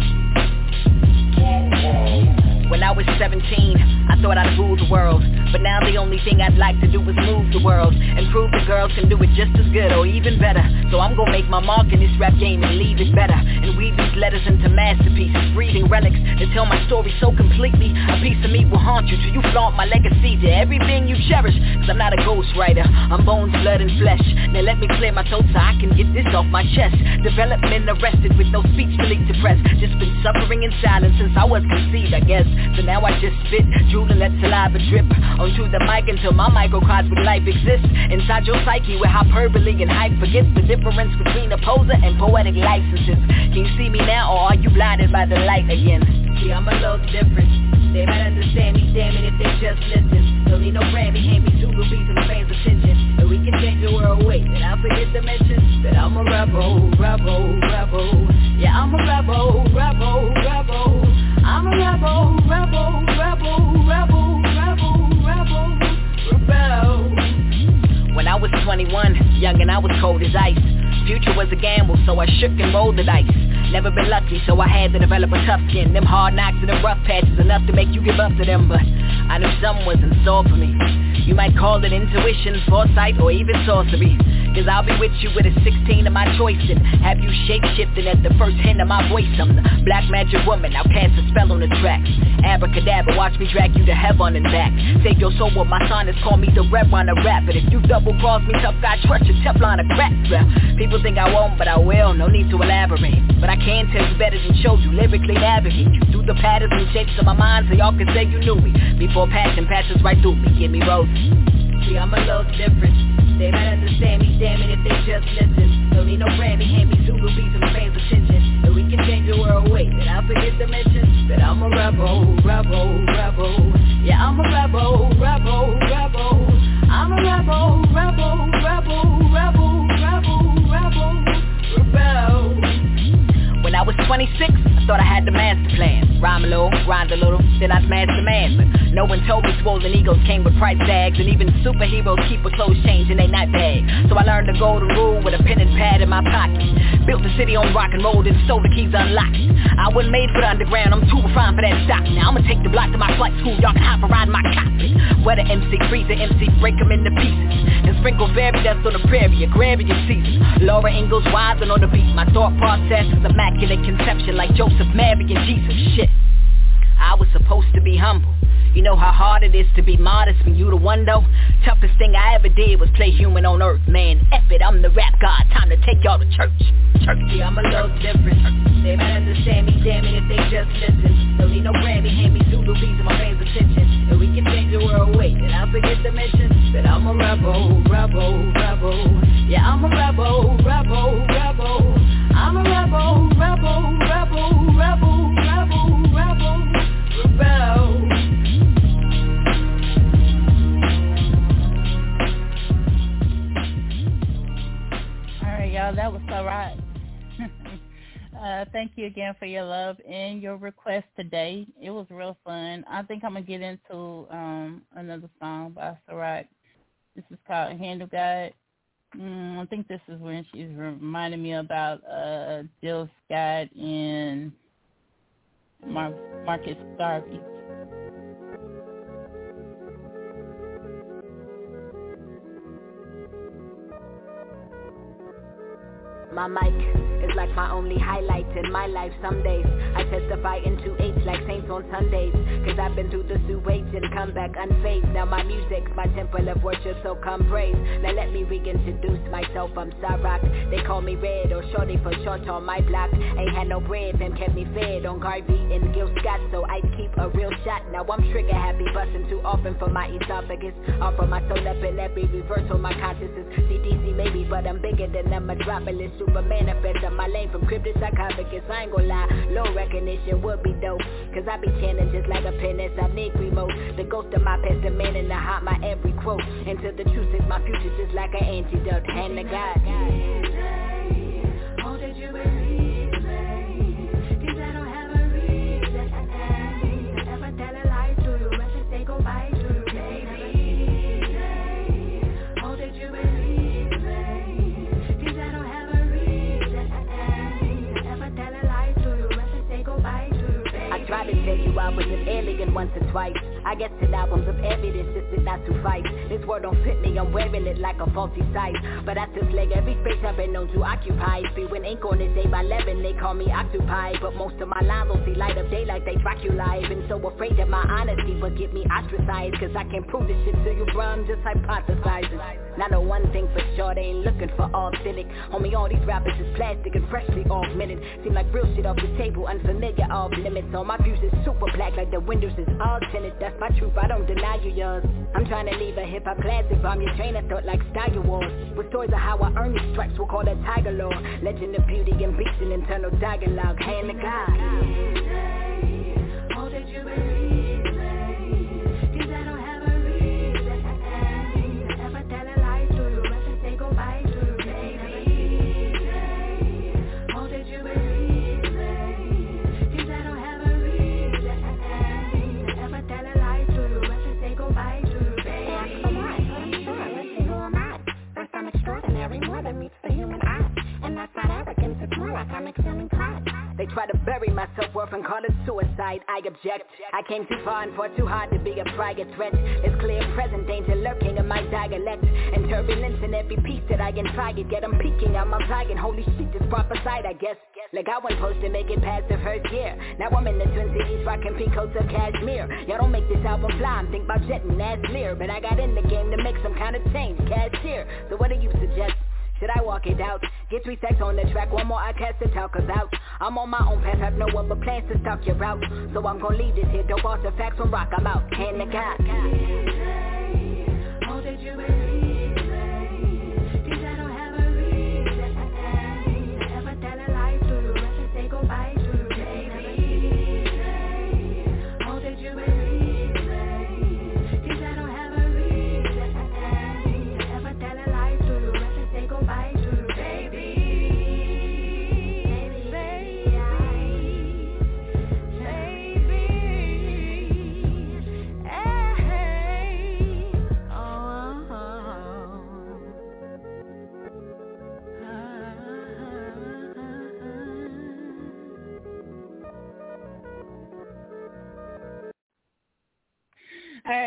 When I was seventeen, I thought I'd rule the world. But now the only thing I'd like to do is move the world and prove that girls can do it just as good or even better. So I'm gonna make my mark in this rap game and leave it better. And weave these letters into masterpieces, breathing relics that tell my story so completely. A piece of me will haunt you till you flaunt my legacy to everything you cherish. Cause I'm not a ghostwriter, I'm bones, blood, and flesh. Now let me clear my throat so I can get this off my chest. Development arrested with no speech to leak to press. Just been suffering in silence since I was conceived, I guess. So now I just spit, drool and let saliva drip onto the mic until my microcosmic life exists inside your psyche where hyperbole and hype forgets the difference between a poser and poetic licenses. Can you see me now or are you blinded by the light again? See, I'm a little different. They might understand me, damn it, if they just listen. Don't need no Grammy, hand me two rubies and fans' attention. And we can change the world, wait, and I forget to mention that I'm a rebel, rebel, rebel. Yeah, I'm a rebel, rebel, rebel. I'm a rebel, rebel, rebel, rebel, rebel, rebel, rebel. When I was twenty-one, young and I was cold as ice. Future was a gamble, so I shook and rolled the dice. Never been lucky, so I had to develop a tough skin. Them hard knocks and them rough patches enough to make you give up to them. But I knew something was in store for me. You might call it intuition, foresight, or even sorcery. Cause I'll be with you with a sixteen of my choice and have you shape-shifting at the first hint of my voice. I'm the black magic woman, I'll cast a spell on the track. Abracadabra, watch me drag you to heaven and back. Take your soul with my sonnets, call me the rep on a rap. But if you double-cross me, tough guy, trust your Teflon a crack. People think I won't, but I will, no need to elaborate. But I can tell you better than show you, lyrically navigate you through the patterns and shapes of my mind so y'all can say you knew me. Before passion passes right through me, give me roses. See, I'm a little different. They might understand me, damn it, if they just listen. Don't need no Grammy, hand me Zulu beats and fans attention. So we can change the world, wait, did I forget to mention that I'm a rebel, rebel, rebel. Yeah, I'm a rebel, rebel, rebel. I'm a rebel, rebel, rebel, rebel, rebel, rebel, rebel. When I was twenty-six, I thought I had the master plan. Rhyme a little, grind a little, then I'd smash the man. But no one told me swollen egos came with price tags. And even superheroes keep a clothes change in they night bag. So I learned the golden rule with a pen and pad in my pocket. Built the city on rock and roll, then stole the keys unlocked. I wasn't made for the underground, I'm too refined for that stock. Now I'ma take the block to my flight school, y'all can hop and ride my cockpit. Where the M C freeze the M C, break them into pieces. And sprinkle fairy dust on the prairie, agrarian season. Laura Ingalls Wiseman on the beat, my thought process is immaculate conception like Joseph, Mary and Jesus. Shit, I was supposed to be humble. You know how hard it is to be modest when you the one though? Toughest thing I ever did was play human on earth, man. F it, I'm the rap god, time to take y'all to church. Church. Yeah, I'm a little different. They might understand me, damn it, if they just listen. Don't need no Grammy, hand me Zulu beats and my fans attention. And we can change the world, wait, did I forget to mention that I'm a rebel, rebel, rebel. Yeah, I'm a rebel, rebel, rebel. I'm a rebel, rebel, rebel, rebel, rebel, rebel, rebel. Y'all, that was so right. uh, thank you again for your love and your request today. It was real fun. I think I'm going to get into um, another song by Sarat. This is called Handle Guide. Mm, I think this is when she's reminding me about uh, Jill Scott and Mar- Marcus Garvey. My mic is like my only highlight in my life. Some days I testify into H like saints on Sundays. Cause I've been through the sewage and come back unfazed. Now my music's my temple of worship, so come praise. Now let me reintroduce myself, I'm Sarak. They call me Red or Shorty for short on my block. Ain't had no bread, them kept me fed on Garvey and Gil Scott. So I keep a real shot. Now I'm trigger happy, busting too often for my esophagus. Offer my soul up in every reverse on my consciousness. C D C maybe, but I'm bigger than a metropolis. Super manifest of my lane from crypt to sarcophagus. I ain't gon' lie, low recognition would be dope. Cause I be chanting just like a penis, I need remote. The ghost of my past, the man in the heart, my every quote. Into the truth is my future just like an antidote. Hand to God. Oh, did you believe me? Cause I don't have a reason to ever tell a lie to you. I should say goodbye to you, baby. Oh, did you believe me? Cause I don't have a reason to ever tell a lie to you. I should say goodbye to you, baby. I tried to tell you I was an alien once or twice. I guess ten albums of evidence just did not suffice. This word don't fit me, I'm wearing it like a faulty size. But I still slag every space I've been known to occupy. Spewing ink on this day by eleven, they call me occupied. But most of my lines don't see light of day like they track you live. And so afraid of my honesty but get me ostracized. Cause I can't prove this shit to you, bruh, I'm just hypothesizing. Now the one thing for sure, they ain't looking for authentic. Homie, all these rappers is plastic and freshly augmented. Seem like real shit off the table, unfamiliar, off limits. All my views is super black like the windows is all tinted. That's my truth, I don't deny you yours. I'm trying to leave a hip-hop classic bomb your train of thought like Star Wars. With stories of how I earn these stripes, we'll call that Tiger Law. Legend of beauty and beast and internal dialogue. Hand to God. Oh, did you believe me? Cause I don't have a reason to ever tell a lie to you. I should say goodbye to you, baby. Oh, did you believe me? Cause I don't have a reason to ever tell a lie to you. I should say goodbye to you, baby. Ask for more, but I'm sure, let's see who am I? First I'm extraordinary, more than meets the human eye. And that's not arrogance, it's more like I'm excelling pride. They try to bury my self-worth and call it suicide. I object. I came too far and fought too hard to be a private threat. It's clear present danger lurking in my dialect. And turbulence in every piece that I can try to get. I'm peeking out my flag and holy shit is prophesied, I guess. Like I wasn't supposed to make it past the first year. Now I'm in the Twin Cities rocking pink coats of cashmere. Y'all don't make this album fly, I'm think about jetting that's clear. But I got in the game to make some kind of change, cashier. So what do you suggest? Should I walk it out? Get three stacks on the track, one more I cast to talk about. I'm on my own path, have no other plans to stalk your route. So I'm gon' leave this here, dope off the facts from rock, I'm out. Hand to God. Oh, did you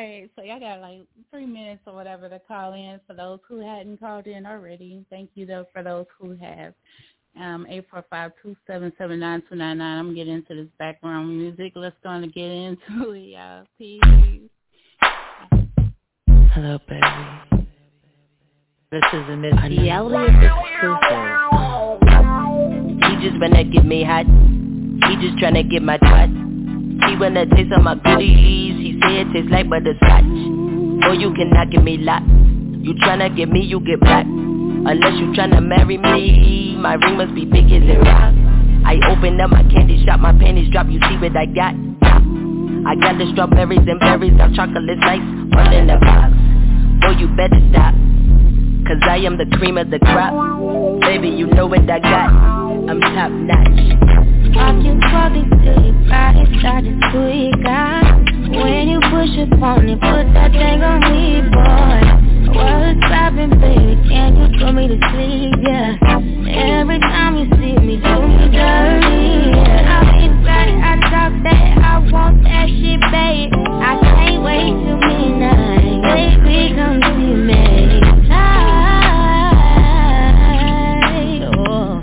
right. So y'all got like three minutes or whatever to call in for those who hadn't called in already. Thank you, though, for those who have. Um, eight four five, two seven seven, nine two nine nine. I'm getting into this background music. Let's go and get into it, y'all. Peace. Hello, baby. This is a Miss Reality exclusive. He just wanna get me hot. He just tryna get my twat. He wanna taste of my goodies. He say it tastes like butterscotch. Oh, you cannot give me lot. You tryna get me, you get black. Unless you tryna marry me, my ring must be big as it rock. I open up my candy shop, my panties drop, you see what I got? I got the strawberries and berries, got chocolate slice, all in the box. Oh, you better stop, cause I am the cream of the crop. Baby, you know what I got, I'm top notch. Walking probably till your body started to tweak out. When you push up on it, put that thing on me, boy. What's poppin', baby, can you put me to sleep, yeah. Every time you see me, do me dirty, yeah. I be back, I talk that, I want that shit, babe. I can't wait till midnight, baby, come see me. I, oh,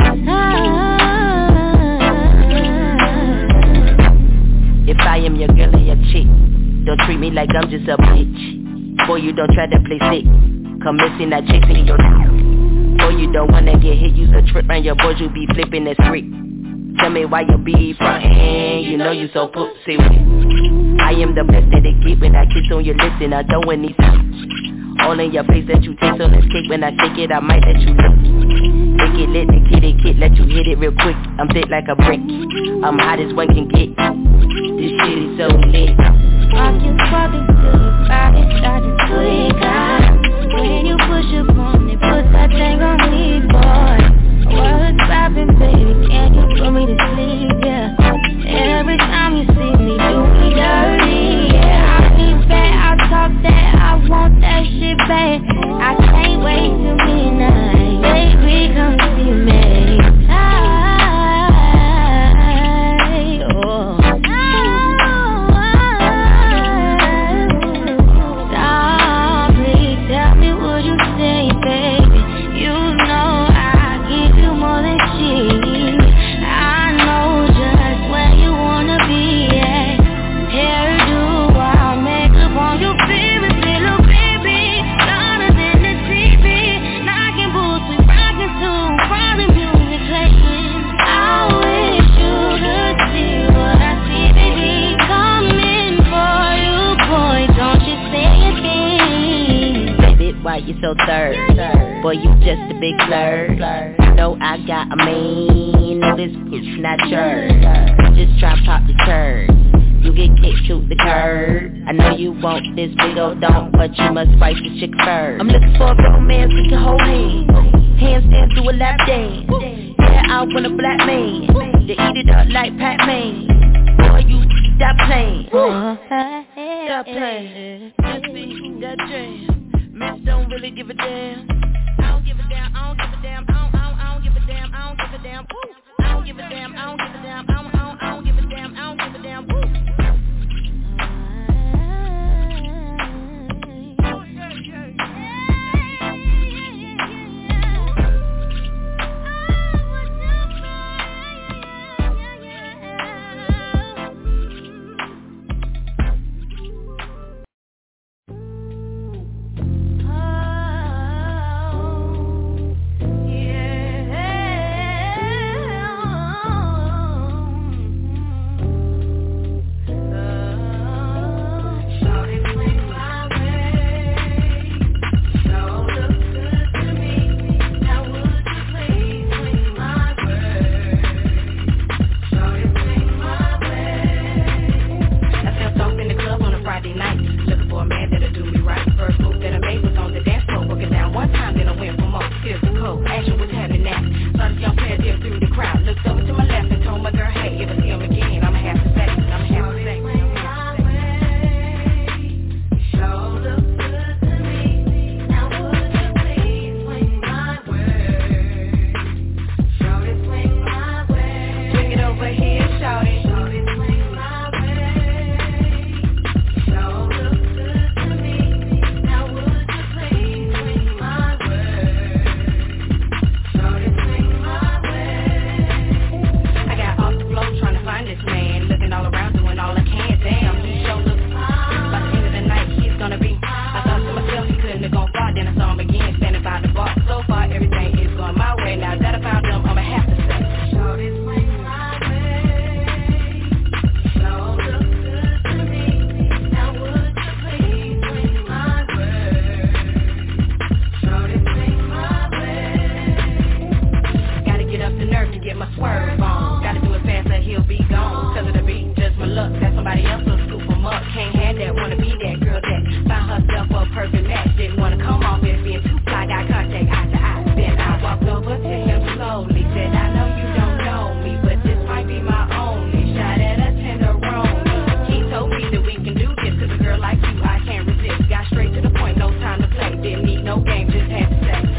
I. If I am your girl or your chick, don't treat me like I'm just a bitch. Boy, you don't try to play sick. Come missing, not chasing your boy, you don't wanna get hit. Use a trip round your boys, you be flipping that script. Tell me why you be frontin'. You know you so pussy. I am the best that they keep when I kiss on your lips and I don't want these. All in your face that you taste on this cake. When I shake it, I might let you lick. Make it lit, the kitty kid, let you hit it real quick. I'm thick like a brick. I'm hot as one can get. This shit is so lit. Walking probably till your body started to tweak out. When you push up on it, put that thing on me, boy. What's poppin', baby, can you put me to sleep, yeah. Every time you see me, do me dirty, yeah. I be back, I talk that, I want that shit, babe. I can't wait till midnight, baby, come see me. I, oh. Why you so third? Boy, you just a big flirt. You know I got a mean. No, this bitch not yours. Just try pop the turd. You get kicked, shoot the curb. I know you want this big old don't, but you must fight the chick first. I'm looking for a romance we can hold hands. Handstand through a lap dance. Yeah, I want a black man to eat it up like Pac-Man. Boy, you stop playing. Stop playing. Just be that jam. Miss don't really give a damn. I don't give a damn, I don't give a damn, I don't, I don't, I don't give a damn, I don't give a damn, woo. I don't give a damn, I don't give a damn, I don't, I don't, I don't give a damn, I don't give a damn, woo. perfect match. Didn't wanna come off as being too fly, got contact eye to eye. Then I walked over to him slowly, said I know you don't know me, but this might be my only shot at a tenderoni. He told me that we can do this, cause a girl like you I can't resist. Got straight to the point, no time to play, didn't need no game, just had to say.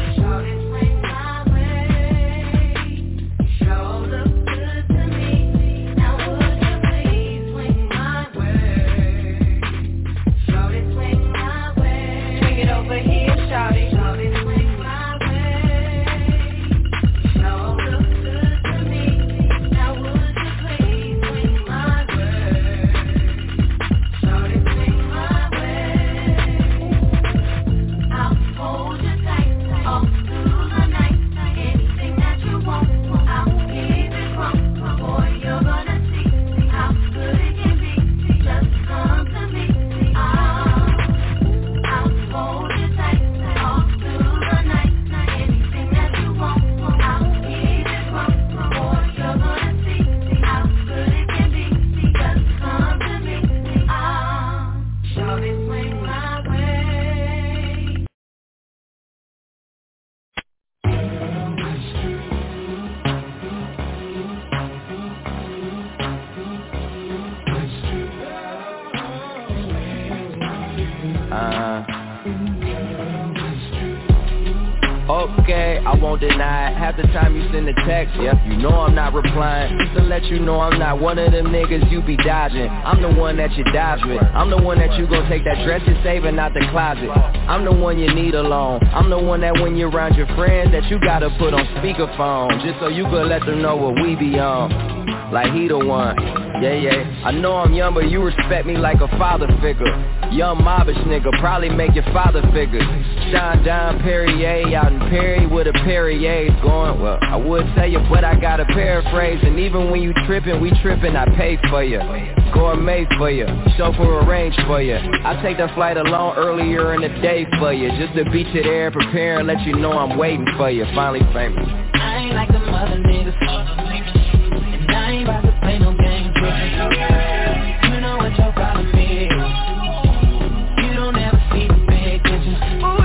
Okay, I won't deny it. Half the time you send a text, yeah, you know I'm not replying. Just to let you know I'm not one of them niggas you be dodging. I'm the one that you dodge with. I'm the one that you gon' take that dress you're saving out the closet. I'm the one you need alone. I'm the one that when you're around your friends that you gotta put on speakerphone, just so you could let them know what we be on. Like he the one, yeah, yeah. I know I'm young, but you respect me like a father figure. Young mobbish nigga, probably make your father figure. Sean Don Perrier out in Perry with a Perrier's going. Well, I would say you, but I gotta paraphrase. And even when you trippin', we trippin', I pay for you. Gourmet for you, chauffeur arrange for you. I take the flight alone earlier in the day for you, just to beat you there, prepare and let you know I'm waiting for you. Finally famous. I ain't like the mother niggas, and I ain't about to play no games with you. You know what your problem is. You don't ever see the big picture. Ooh,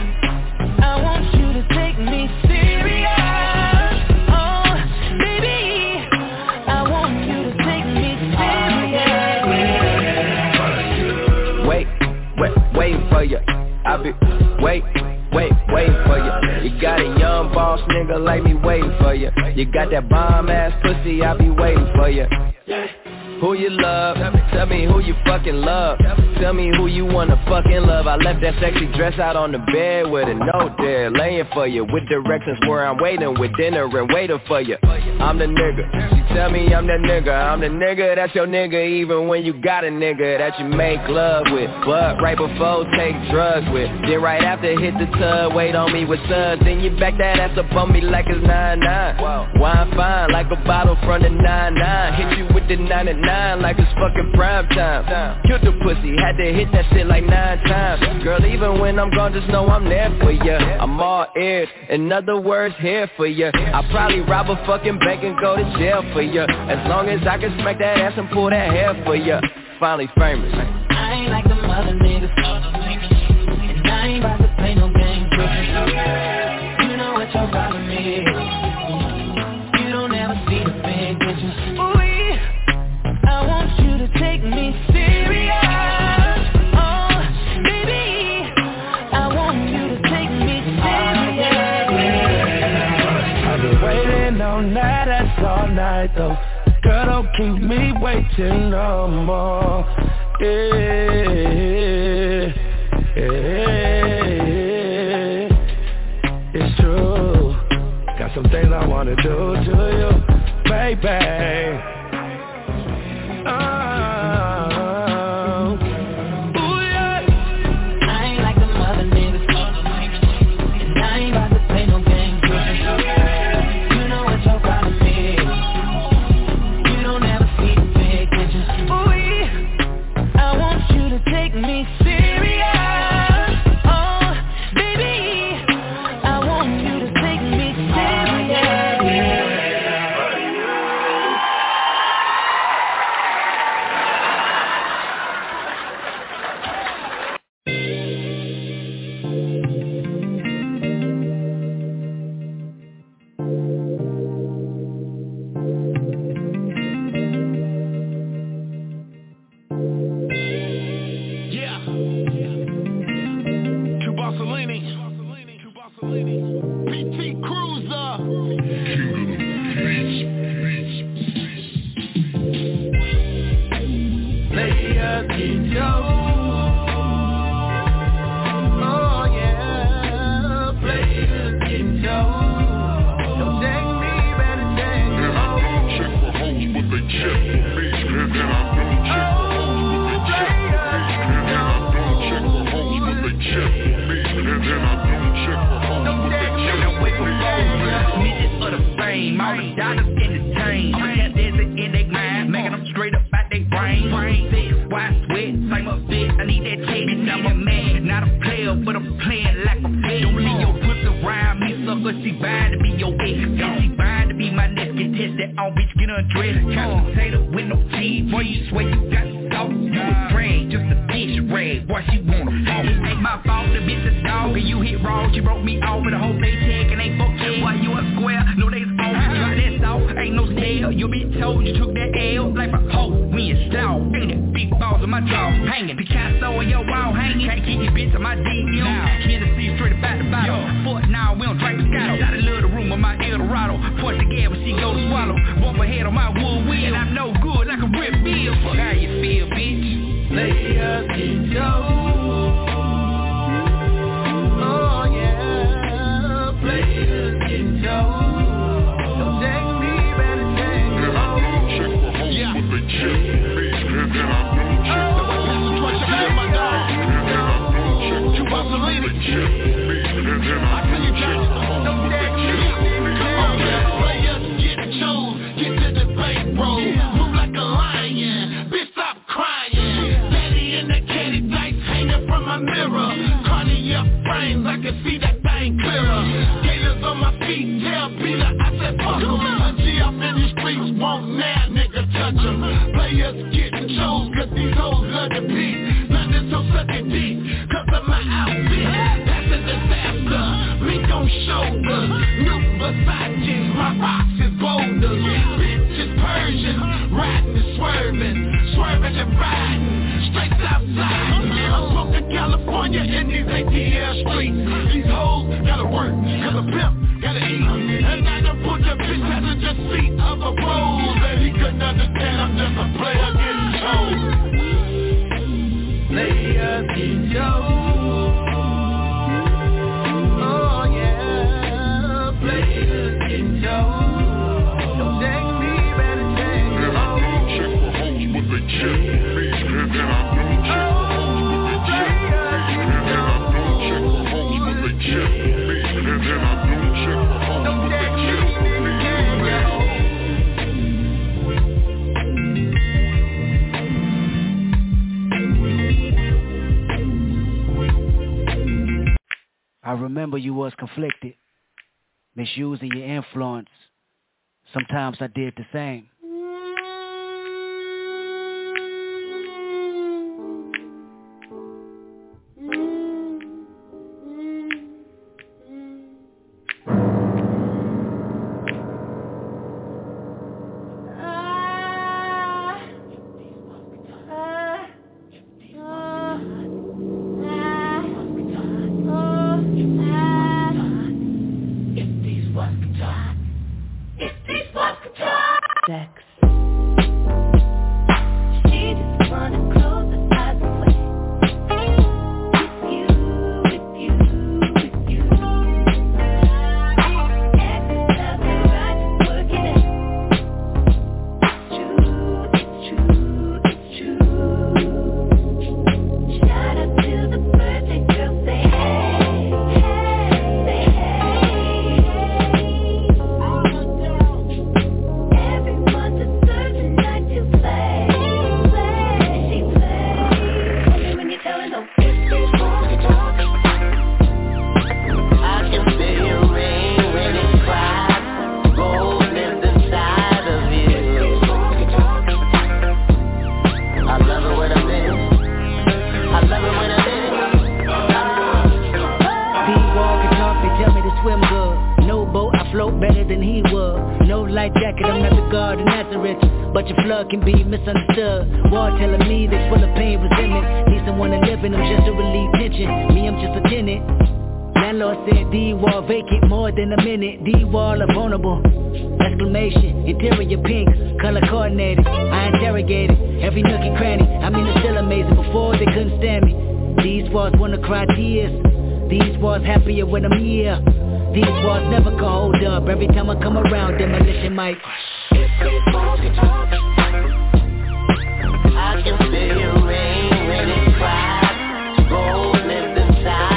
I want you to take me serious. Oh, baby, I want you to take me serious. Wait, wait, waiting for you. I be wait, wait, waiting for you. You got a young boss nigga like me waiting for you. You got that bomb ass pussy, I be waiting for you. Who you love? Tell me who you fucking love. Tell me who you wanna fucking love. I left that sexy dress out on the bed with a note there, laying for you, with directions where I'm waiting, with dinner and waiting for you. I'm the nigga. She tell me I'm the nigga. I'm the nigga that's your nigga, even when you got a nigga that you make love with, but right before take drugs with. Then right after hit the tub, wait on me with suds. Then you back that ass up on me like it's nine nine. Wine fine like a bottle from the nine nine. Hit you with the ninety-nine like it's fucking prime time. Killed the pussy, had to hit that shit like nine times. Girl, even when I'm gone, just know I'm there for ya. I'm all ears, in other words, here for ya. I probably rob a fucking bank and go to jail for ya, as long as I can smack that ass and pull that hair for ya. Finally famous. I ain't like the mother niggas, and I ain't about to play no games with you. You know what your problem is. You don't ever see the big picture. Ooh, I want you to take me serious. Oh, baby, I want you to take me serious. I've been waiting all night, that's all night though. Girl, don't keep me waiting no more. Yeah, yeah, it's true. Got some things I wanna do to you, baby. Oh, ooh, yeah. I ain't like the mother niggas, and I ain't about to play no games with you. You know what your problem is. You don't ever see the big picture. Ooh, I want you to take me serious. check for me, and then I don't check for hoes with they check for me. Midgets of the fame, all the dollars in the chain. All the cats dancing in their mind, making them straight up out their brain. Six, why sweat, same up fit, I need that check, and I'm a man. Not a player, but I'm playing like a vet. Don't leave your pussy around me, sucker, she bound to be your ex. Yeah, she bound to be my next contestant on bitch, get undressed. Couch potato with no teeth, boy, you swear you got the sauce. You a drag, just a dish rag, boy, she wanna fall. It ain't my fault, the bitch a dog, and you hit wrong. She broke me off with a whole paycheck, and ain't fuck you. Why you a square? No, they's on. Try that sauce, ain't no scale. You be told you took that L like a hoe when you slow. Ain't it big balls on my jaw hanging? Picasso on your wall hanging. Can't keep your bitch on my D M. Tennessee straight about the bottle. Fuck now, we don't drink Moscato. Gotta love the room of my Eldorado. Push the gas when she go to swallow. Bump her head on my wood wheel, and I'm no good like a rip bill. Fuck how you feel, bitch. Players get Joe. Oh yeah, players get Joe. Don't take me, better take me. And I don't check for hoes with they check for me, and then I don't check for hoes with they check for me. And then I don't check for hoes with they check for me, and then I don't check for hoes with they check for me. Players get chose, get to the bankroll, move like a lion, bitch stop crying. Daddy in the caddy dice hanging from my mirror, Cartier frames, I can see that thing clearer. Gators on my feet, tell Peter I said fuck em. A G up in the streets, won't mad nigga touch em. Players getting chose, cause these hoes love to beat. Nothing so sucking deep, cause of my outfit. That's a disaster, mink on shoulders, new Versace, my rocks is boulders. Bitches Persian, riding and swerving, swerving and riding, straight outside. I'm smoking California in these A T L streets. These hoes gotta work, cause a pimp gotta eat. And I done put the bitch passenger seat of a rose, and he couldn't understand I'm just a player getting chose. Players get Joe. Oh yeah, players get Joe. Don't take me, better take me. And I don't check for hoes with they check for me, and then I don't check for hoes with they check for me, and then I don't check for hoes with they check for me, and then I don't check for hoes with they check for me. I remember you was conflicted, misusing your influence. Sometimes I did the same. I can feel your rain when it cries, gold lives inside.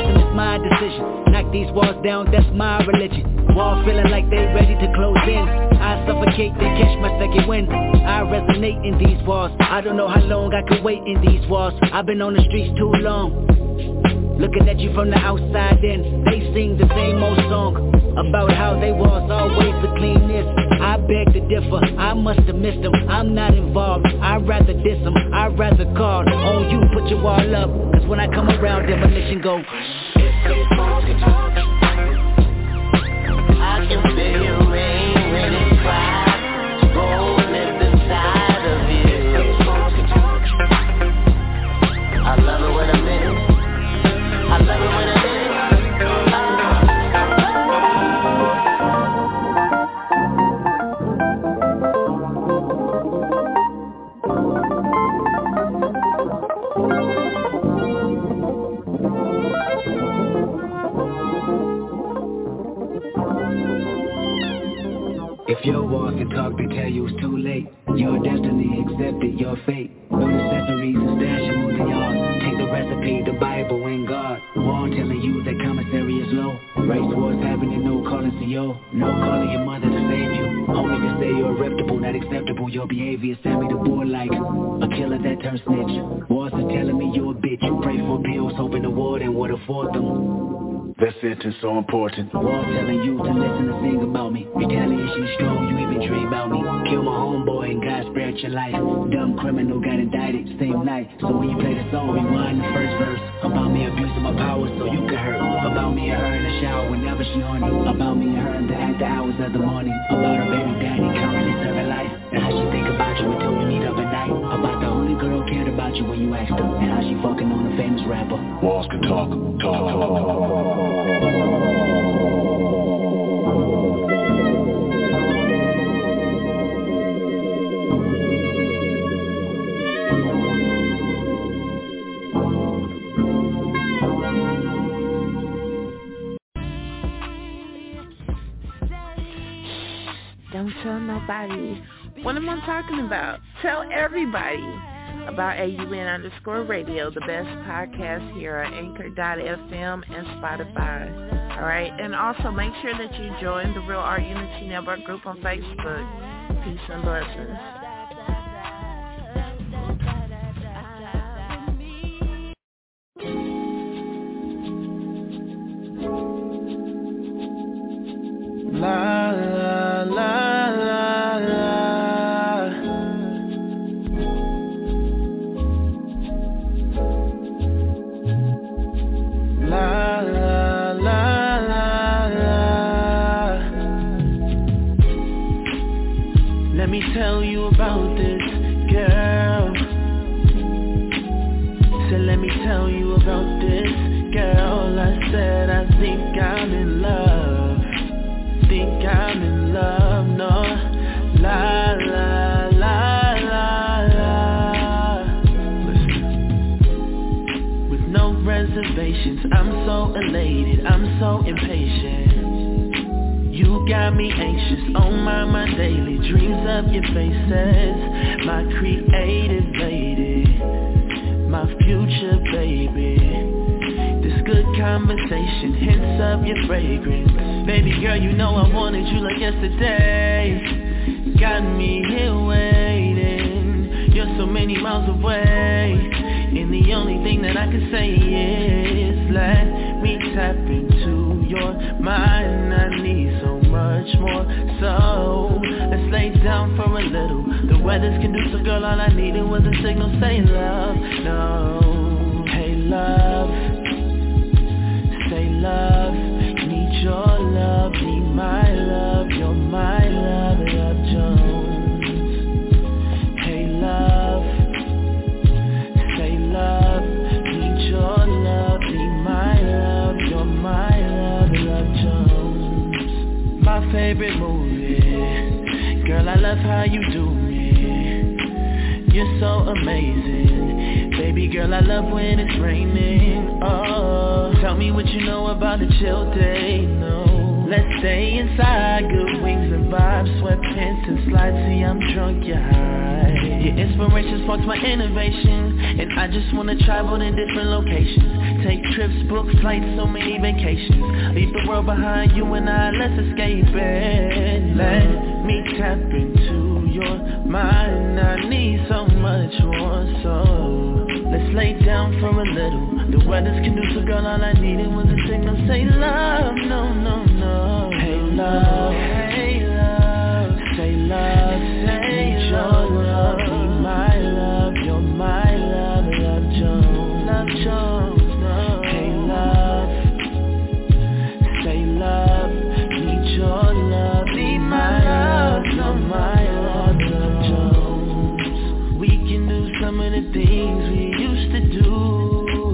anthem is my decision. Knock these walls down, that's my religion. Walls feeling like they ready to close in. I suffocate, then catch my second wind. I resonate in these walls. I don't know how long I could wait in these walls. I've been on the streets too long. Looking at you from the outside in, they sing the same old song about how they was always the cleanest. I beg to differ, I must have missed them. I'm not involved, I'd rather diss them. I'd rather call on you, put your wall up, cause when I come around, demolition go. I can feel your rain when it cries, rolling inside of you. I love it when I'm in it. I love it when I'm in it. If your walls can talk, they tell you it's too late. Your destiny accepted, your fate. No accessories and stash them on the yard. Take the recipe, the Bible and God. Wall telling you that commissary is low. Race wars happening, no calling C O. No calling your mother to save you. Only to say you're reputable, not acceptable. Your behavior sent me to board like a killer that turned snitch. Walls are telling me you're a bitch. You pray for pills, hoping the warden would afford them. That sentence so important. Wall telling you to listen and sing about me. Retaliation is strong, you even dream about me. Kill my homeboy and God spared your life. Dumb criminal got indicted same night. So when you play the song, rewind the first verse. About me abusing my power so you can hurt. About me and her in the shower whenever she horny. About me and her in the after hours of the morning. About her baby daddy currently serving life. And how she think about you until we meet up at night. About the only girl cared about you when you asked her. And how she fucking on a famous rapper. Walls can talk, talk, talk, talk. Don't tell nobody. What am I talking about? Tell everybody about A U N underscore radio, the best podcast here at Anchor dot F M and Spotify. All right, and also make sure that you join the Real Art Unity Network group on Facebook. Peace and blessings. La la la la la. La la la la la. Let me tell you about this girl. So let me tell you about this girl. I said I think I'm in love. Think I'm in love, no. La la la la la. Listen. With no reservations, I'm so elated, I'm so impatient. You got me anxious, on my mind daily. Dreams of your faces, my creative lady, my future baby. This good conversation, hints of your fragrance. Baby girl, you know I wanted you like yesterday. Got me here waiting. You're so many miles away. And the only thing that I can say is let me tap into your mind. I need so much more. So let's lay down for a little. The weather's conducive, girl, all I needed was a signal, say love. No, hey love. Say love, need your love, need my love, you're my love, Love Jones. Hey love, say love, need your love, need my love, you're my love, Love Jones. My favorite movie, girl, I love how you do me. You're so amazing. Baby girl, I love when it's raining. Oh, tell me what you know about a chill day. No, Let's stay inside, good wings and vibes, sweatpants and slides, see I'm drunk, you're high. Your inspiration sparks my innovation, and I just wanna travel to different locations. Take trips, book flights, so many vacations. Leave the world behind, you and I, let's escape it. Let me tap into your mind, I need so much more, so let's lay down for a little. The weather's conducive, girl, all I needed was a signal. Say love, no, no, no. Hey love, hey love. Say love, say your love. Be my love, you're my love. Love Jones, Love Jones, no. Hey love, say love. Need your love, be my love, you're my love. Love Jones. We can do some of the things we used to do.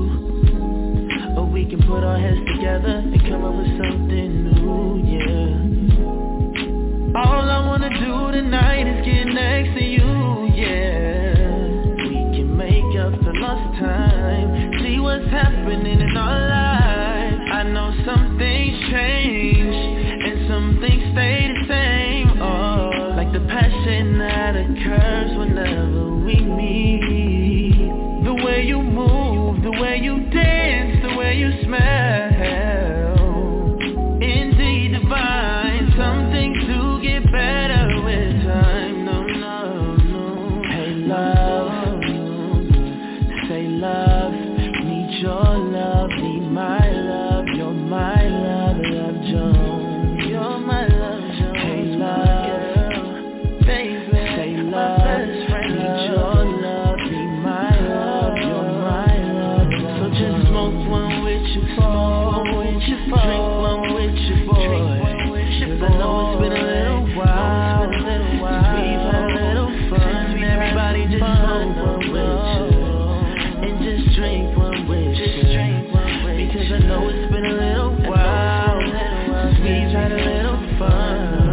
We can put our heads together and come up with something new, yeah. All I wanna do tonight is get next to you, yeah. We can make up the lost time, see what's happening in our lives. I know some things change and some things stay the same, oh, like the passion that occurs whenever we meet. The way you move, the way you dance, the way you smell, indeed divine. Some things do get better with time. No, no, no. Hey love, say love. Need your love, be my love. You're my love, Love Jones. You're my Love Jones. Hey love, baby, say love. Need your love, be my love. You're my love. So just smoke one with you, smoke one with you, drink one with you, boy. Cause I know it's been a little while since we've had a little fun. Everybody just smoke one with you and just drink one with you. Because I know it's been a little while since we've had a little fun.